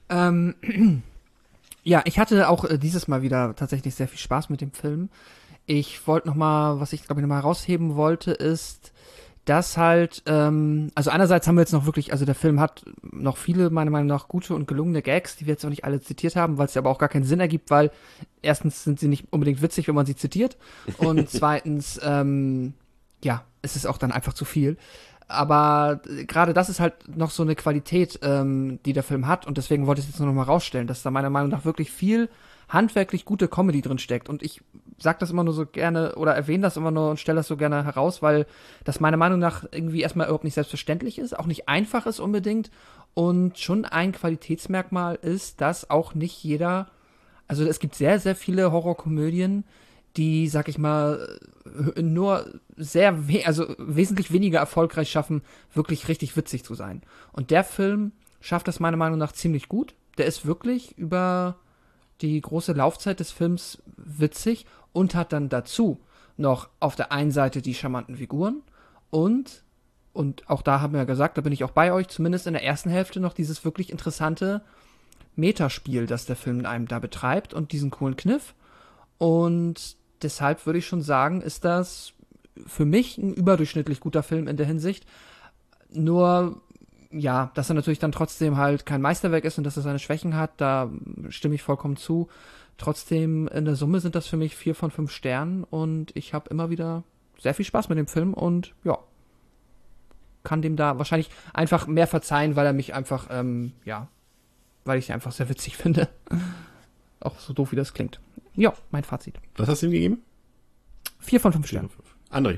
Ja, ich hatte auch dieses Mal wieder tatsächlich sehr viel Spaß mit dem Film. Ich wollte nochmal, was ich glaube ich nochmal herausheben wollte, ist, dass halt, also einerseits haben wir jetzt noch wirklich, also der Film hat noch viele, meiner Meinung nach, gute und gelungene Gags, die wir jetzt auch nicht alle zitiert haben, weil es ja aber auch gar keinen Sinn ergibt, weil erstens sind sie nicht unbedingt witzig, wenn man sie zitiert, und zweitens, ja, es ist auch dann einfach zu viel. Aber gerade das ist halt noch so eine Qualität, die der Film hat, und deswegen wollte ich es jetzt nur noch mal rausstellen, dass da meiner Meinung nach wirklich viel handwerklich gute Comedy drin steckt. Und ich sag das immer nur so gerne oder erwähne das immer nur und stelle das so gerne heraus, weil das meiner Meinung nach irgendwie erstmal überhaupt nicht selbstverständlich ist, auch nicht einfach ist unbedingt und schon ein Qualitätsmerkmal ist, dass auch nicht jeder, also es gibt sehr, sehr viele Horrorkomödien, die, sag ich mal, nur also wesentlich weniger erfolgreich schaffen, wirklich richtig witzig zu sein. Und der Film schafft das meiner Meinung nach ziemlich gut. Der ist wirklich über die große Laufzeit des Films witzig und hat dann dazu noch auf der einen Seite die charmanten Figuren und auch da haben wir ja gesagt, da bin ich auch bei euch, zumindest in der ersten Hälfte noch dieses wirklich interessante Metaspiel, das der Film einem da betreibt und diesen coolen Kniff. Und deshalb würde ich schon sagen, ist das für mich ein überdurchschnittlich guter Film in der Hinsicht. Nur, ja, dass er natürlich dann trotzdem halt kein Meisterwerk ist und dass er seine Schwächen hat, da stimme ich vollkommen zu. Trotzdem, in der Summe sind das für mich 4 von 5 Sternen und ich habe immer wieder sehr viel Spaß mit dem Film und ja, kann dem da wahrscheinlich einfach mehr verzeihen, weil er mich einfach, weil ich ihn einfach sehr witzig finde. Auch so doof, wie das klingt. Ja, mein Fazit.
Was hast du ihm gegeben?
4 von 5 Sternen.
André.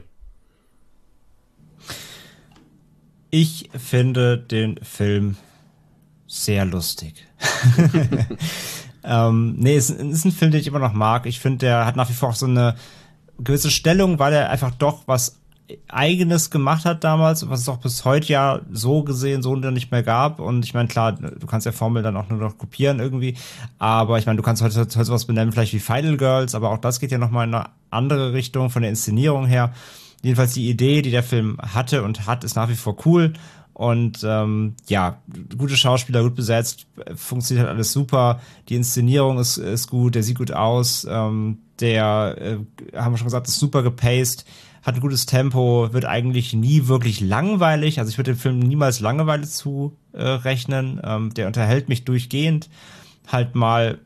Ich finde den Film sehr lustig. Es ist ein Film, den ich immer noch mag. Ich finde, der hat nach wie vor auch so eine gewisse Stellung, weil er einfach doch was Eigenes gemacht hat damals, was es auch bis heute ja so gesehen so nicht mehr gab. Und ich meine, klar, du kannst ja Formel dann auch nur noch kopieren irgendwie. Aber ich meine, du kannst heute sowas benennen, vielleicht wie Final Girls, aber auch das geht ja nochmal in eine andere Richtung von der Inszenierung her. Jedenfalls die Idee, die der Film hatte und hat, ist nach wie vor cool. Und gute Schauspieler, gut besetzt, funktioniert halt alles super. Die Inszenierung ist gut, der sieht gut aus. Haben wir schon gesagt, ist super gepaced, hat ein gutes Tempo, wird eigentlich nie wirklich langweilig. Also ich würde dem Film niemals Langeweile zurechnen. Der unterhält mich durchgehend. Halt mal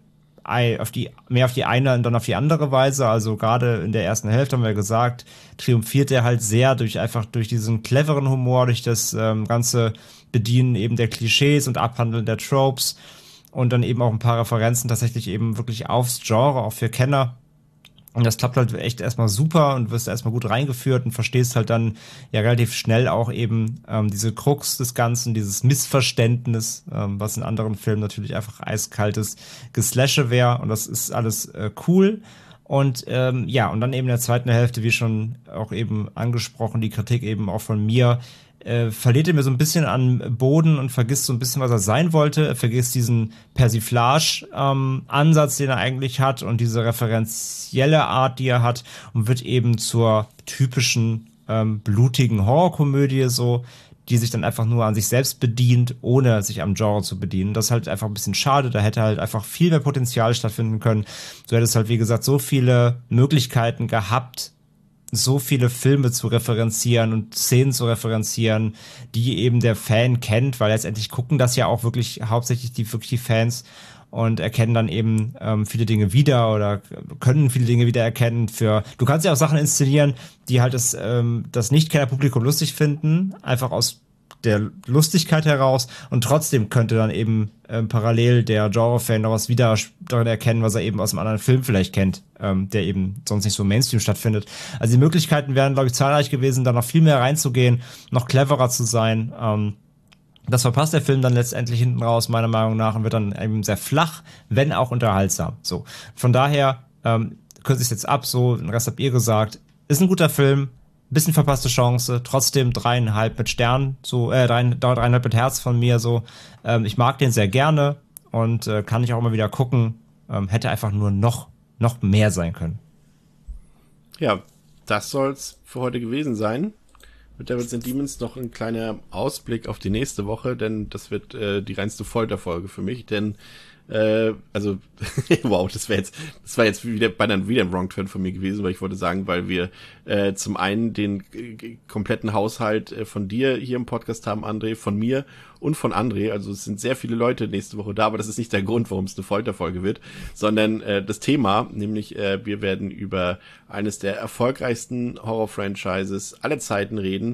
mehr auf die eine und dann auf die andere Weise. Also gerade in der ersten Hälfte haben wir gesagt, triumphiert er halt sehr durch diesen cleveren Humor, durch das ganze Bedienen eben der Klischees und Abhandeln der Tropes und dann eben auch ein paar Referenzen tatsächlich eben wirklich aufs Genre, auch für Kenner. Und das klappt halt echt erstmal super und wirst erstmal gut reingeführt und verstehst halt dann ja relativ schnell auch eben diese Krux des Ganzen, dieses Missverständnis, was in anderen Filmen natürlich einfach eiskaltes Geslashe wäre. Und das ist alles cool. Und und dann eben in der zweiten Hälfte, wie schon auch eben angesprochen, die Kritik eben auch von mir, verliert er mir so ein bisschen an Boden und vergisst so ein bisschen, was er sein wollte. Er vergisst diesen Persiflage-Ansatz, den er eigentlich hat und diese referenzielle Art, die er hat und wird eben zur typischen blutigen Horrorkomödie so, die sich dann einfach nur an sich selbst bedient, ohne sich am Genre zu bedienen. Das ist halt einfach ein bisschen schade. Da hätte halt einfach viel mehr Potenzial stattfinden können. Du hättest halt, wie gesagt, so viele Möglichkeiten gehabt, so viele Filme zu referenzieren und Szenen zu referenzieren, die eben der Fan kennt, weil letztendlich gucken das ja auch wirklich hauptsächlich die Fans und erkennen dann eben viele Dinge wieder oder können viele Dinge wiedererkennen. Du kannst ja auch Sachen inszenieren, die halt das Nicht-Kenner-Publikum lustig finden, einfach aus der Lustigkeit heraus, und trotzdem könnte dann eben parallel der Genre-Fan noch was wieder darin erkennen, was er eben aus einem anderen Film vielleicht kennt, der eben sonst nicht so Mainstream stattfindet. Also die Möglichkeiten wären, glaube ich, zahlreich gewesen, da noch viel mehr reinzugehen, noch cleverer zu sein. Das verpasst der Film dann letztendlich hinten raus, meiner Meinung nach, und wird dann eben sehr flach, wenn auch unterhaltsam. So, von daher kürze ich es jetzt ab, so, den Rest habt ihr gesagt. Ist ein guter Film, bisschen verpasste Chance, trotzdem 3,5 mit Sternen, so 3,5 mit Herz von mir, so. Ich mag den sehr gerne und kann ich auch immer wieder gucken. Hätte einfach nur noch mehr sein können.
Ja, das soll's für heute gewesen sein. mit Devils and Demons noch ein kleiner Ausblick auf die nächste Woche, denn das wird die reinste Folterfolge für mich, denn wow, das war jetzt wieder ein Wrong Turn von mir gewesen, weil ich wollte sagen, weil wir zum einen den kompletten Haushalt von dir hier im Podcast haben, André, von mir und von André, also es sind sehr viele Leute nächste Woche da, aber das ist nicht der Grund, warum es eine Folterfolge wird, sondern das Thema, nämlich wir werden über eines der erfolgreichsten Horror-Franchises aller Zeiten reden,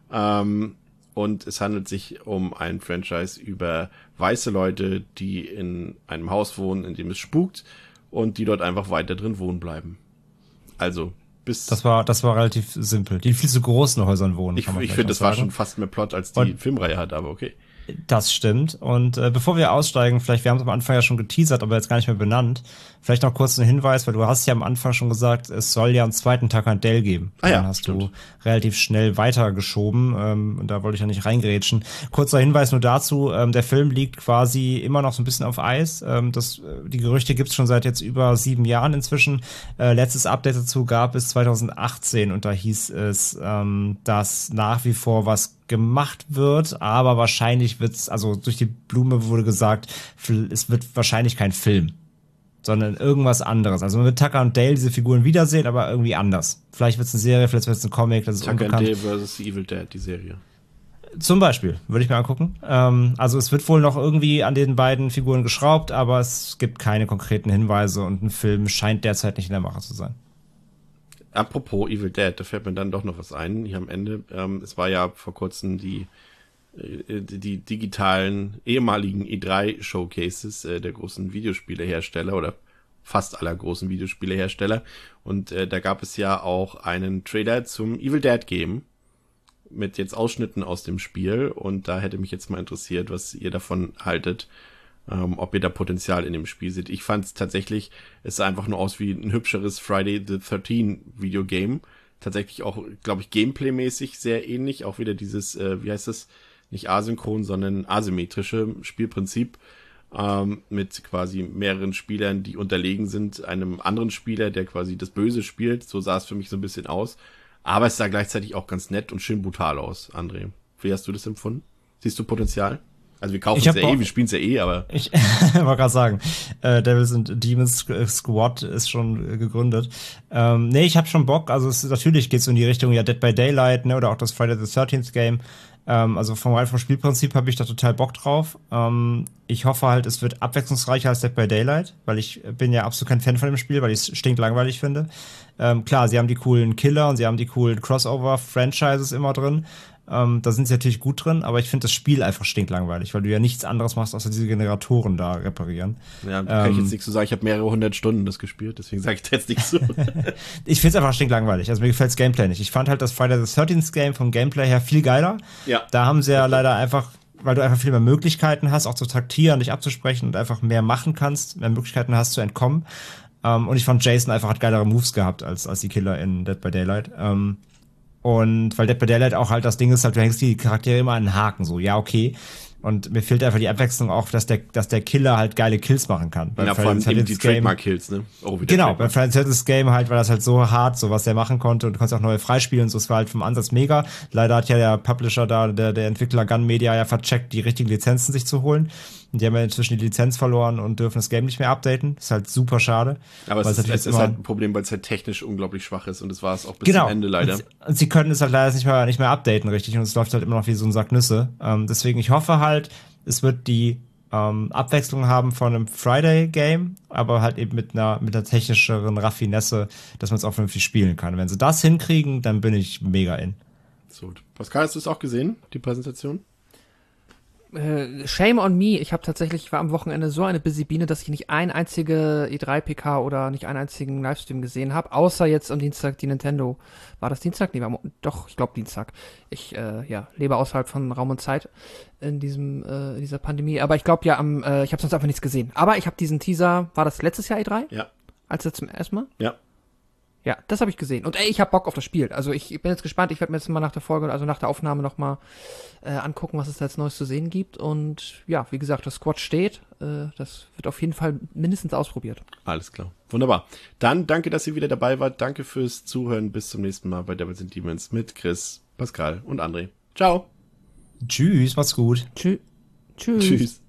und es handelt sich um ein Franchise über weiße Leute, die in einem Haus wohnen, in dem es spukt und die dort einfach weiter drin wohnen bleiben. Also bis...
Das war relativ simpel. Die in viel zu großen Häusern wohnen.
Ich finde, das war schon fast mehr Plot, als die Filmreihe hat, aber okay.
Das stimmt. Und bevor wir aussteigen, wir haben es am Anfang ja schon geteasert, aber jetzt gar nicht mehr benannt. Vielleicht noch kurz einen Hinweis, weil du hast ja am Anfang schon gesagt, es soll ja einen zweiten Tucker and Dale geben. Dann hast du relativ schnell weitergeschoben und da wollte ich ja nicht reingrätschen. Kurzer Hinweis nur dazu, der Film liegt quasi immer noch so ein bisschen auf Eis. Die Gerüchte gibt's schon seit jetzt über 7 Jahren inzwischen. Letztes Update dazu gab es 2018 und da hieß es, dass nach wie vor was gemacht wird, aber wahrscheinlich wird's, also durch die Blume wurde gesagt, es wird wahrscheinlich kein Film, sondern irgendwas anderes. Also man wird Tucker und Dale, diese Figuren wiedersehen, aber irgendwie anders. Vielleicht wird's eine Serie, vielleicht wird's ein Comic, das ist
Tucker
unbekannt.
and Dale vs. Evil Dead, die Serie.
Zum Beispiel, würde ich mir angucken. Also es wird wohl noch irgendwie an den beiden Figuren geschraubt, aber es gibt keine konkreten Hinweise und ein Film scheint derzeit nicht in der Mache zu sein.
Apropos Evil Dead, da fällt mir dann doch noch was ein, hier am Ende. Es war ja vor kurzem die digitalen ehemaligen E3-Showcases der großen Videospielehersteller oder fast aller großen Videospielehersteller. Und da gab es ja auch einen Trailer zum Evil Dead Game mit jetzt Ausschnitten aus dem Spiel. Und da hätte mich jetzt mal interessiert, was ihr davon haltet. Ob ihr da Potenzial in dem Spiel seht. Ich fand es tatsächlich, es sah einfach nur aus wie ein hübscheres Friday the 13th Videogame. Tatsächlich auch, glaube ich, Gameplay-mäßig sehr ähnlich. Auch wieder dieses, wie heißt das? Nicht asynchron, sondern asymmetrische Spielprinzip. Mit quasi mehreren Spielern, die unterlegen sind einem anderen Spieler, der quasi das Böse spielt. So sah es für mich so ein bisschen aus. Aber es sah gleichzeitig auch ganz nett und schön brutal aus, André. Wie hast du das empfunden? Siehst du Potenzial? Also wir kaufen es ja wir spielen es ja aber...
Ich wollte gerade sagen, Devils and Demons Squad ist schon gegründet. Ich habe schon Bock, also natürlich geht's in die Richtung ja Dead by Daylight, ne, oder auch das Friday the 13th Game. Also vom Spielprinzip habe ich da total Bock drauf. Ich hoffe halt, es wird abwechslungsreicher als Dead by Daylight, weil ich bin ja absolut kein Fan von dem Spiel, weil ich es stinklangweilig finde. Klar, sie haben die coolen Killer und sie haben die coolen Crossover-Franchises immer drin. Da sind sie natürlich gut drin, aber ich finde das Spiel einfach stinklangweilig, weil du ja nichts anderes machst, außer diese Generatoren da reparieren.
Ja, kann ich jetzt nicht so sagen, ich habe mehrere 100 Stunden das gespielt, deswegen sage ich jetzt nicht so.
Ich finde es einfach stinklangweilig, also mir gefällt das Gameplay nicht. Ich fand halt das Friday the 13th Game vom Gameplay her viel geiler.
Ja.
Da haben sie ja leider einfach, weil du einfach viel mehr Möglichkeiten hast, auch zu taktieren, dich abzusprechen und einfach mehr machen kannst, mehr Möglichkeiten hast zu entkommen. Und ich fand Jason einfach hat geilere Moves gehabt als die Killer in Dead by Daylight. Und weil Dead by Daylight auch halt das Ding ist, halt, du hängst die Charaktere immer an den Haken, so, ja, okay. Und mir fehlt einfach die Abwechslung auch, dass der Killer halt geile Kills machen kann.
Ja, vor allem eben die Trademark-Kills, ne?
Genau, bei Friday the 13th Game halt war das halt so hart, so was der machen konnte und du konntest auch neue freispielen und so, es war halt vom Ansatz mega. Leider hat ja der Publisher da, der Entwickler Gun Media ja vercheckt, die richtigen Lizenzen sich zu holen. Und die haben ja inzwischen die Lizenz verloren und dürfen das Game nicht mehr updaten. Ist halt super schade.
Aber es ist halt ein Problem, weil es halt technisch unglaublich schwach ist und das war es auch bis
zum
Ende leider.
Und sie können es halt leider nicht mehr updaten richtig und es läuft halt immer noch wie so ein Sack Nüsse. Deswegen, ich hoffe halt, es wird die Abwechslung haben von einem Friday-Game, aber halt eben mit einer technischeren Raffinesse, dass man es auch vernünftig spielen kann. Wenn sie das hinkriegen, dann bin ich mega in.
So, Pascal, hast du es auch gesehen, die Präsentation?
Shame on me. Ich war am Wochenende so eine busy Biene, dass ich nicht ein einzige E3-PK oder nicht einen einzigen Livestream gesehen habe, außer jetzt am Dienstag die Nintendo. War das Dienstag? Nee, doch, ich glaube Dienstag. Ich lebe außerhalb von Raum und Zeit in dieser Pandemie. Aber ich glaube ich habe sonst einfach nichts gesehen. Aber ich habe diesen Teaser, war das letztes Jahr E3?
Ja.
Als zum ersten Mal?
Ja.
Ja, das habe ich gesehen. Und ich habe Bock auf das Spiel. Also ich bin jetzt gespannt. Ich werde mir jetzt mal nach der Folge, also nach der Aufnahme nochmal angucken, was es da jetzt Neues zu sehen gibt. Und ja, wie gesagt, das Squad steht. Das wird auf jeden Fall mindestens ausprobiert.
Alles klar. Wunderbar. Dann danke, dass ihr wieder dabei wart. Danke fürs Zuhören. Bis zum nächsten Mal bei Devils and Demons mit Chris, Pascal und André. Ciao.
Tschüss, macht's gut.
Tschüss.
Tschüss.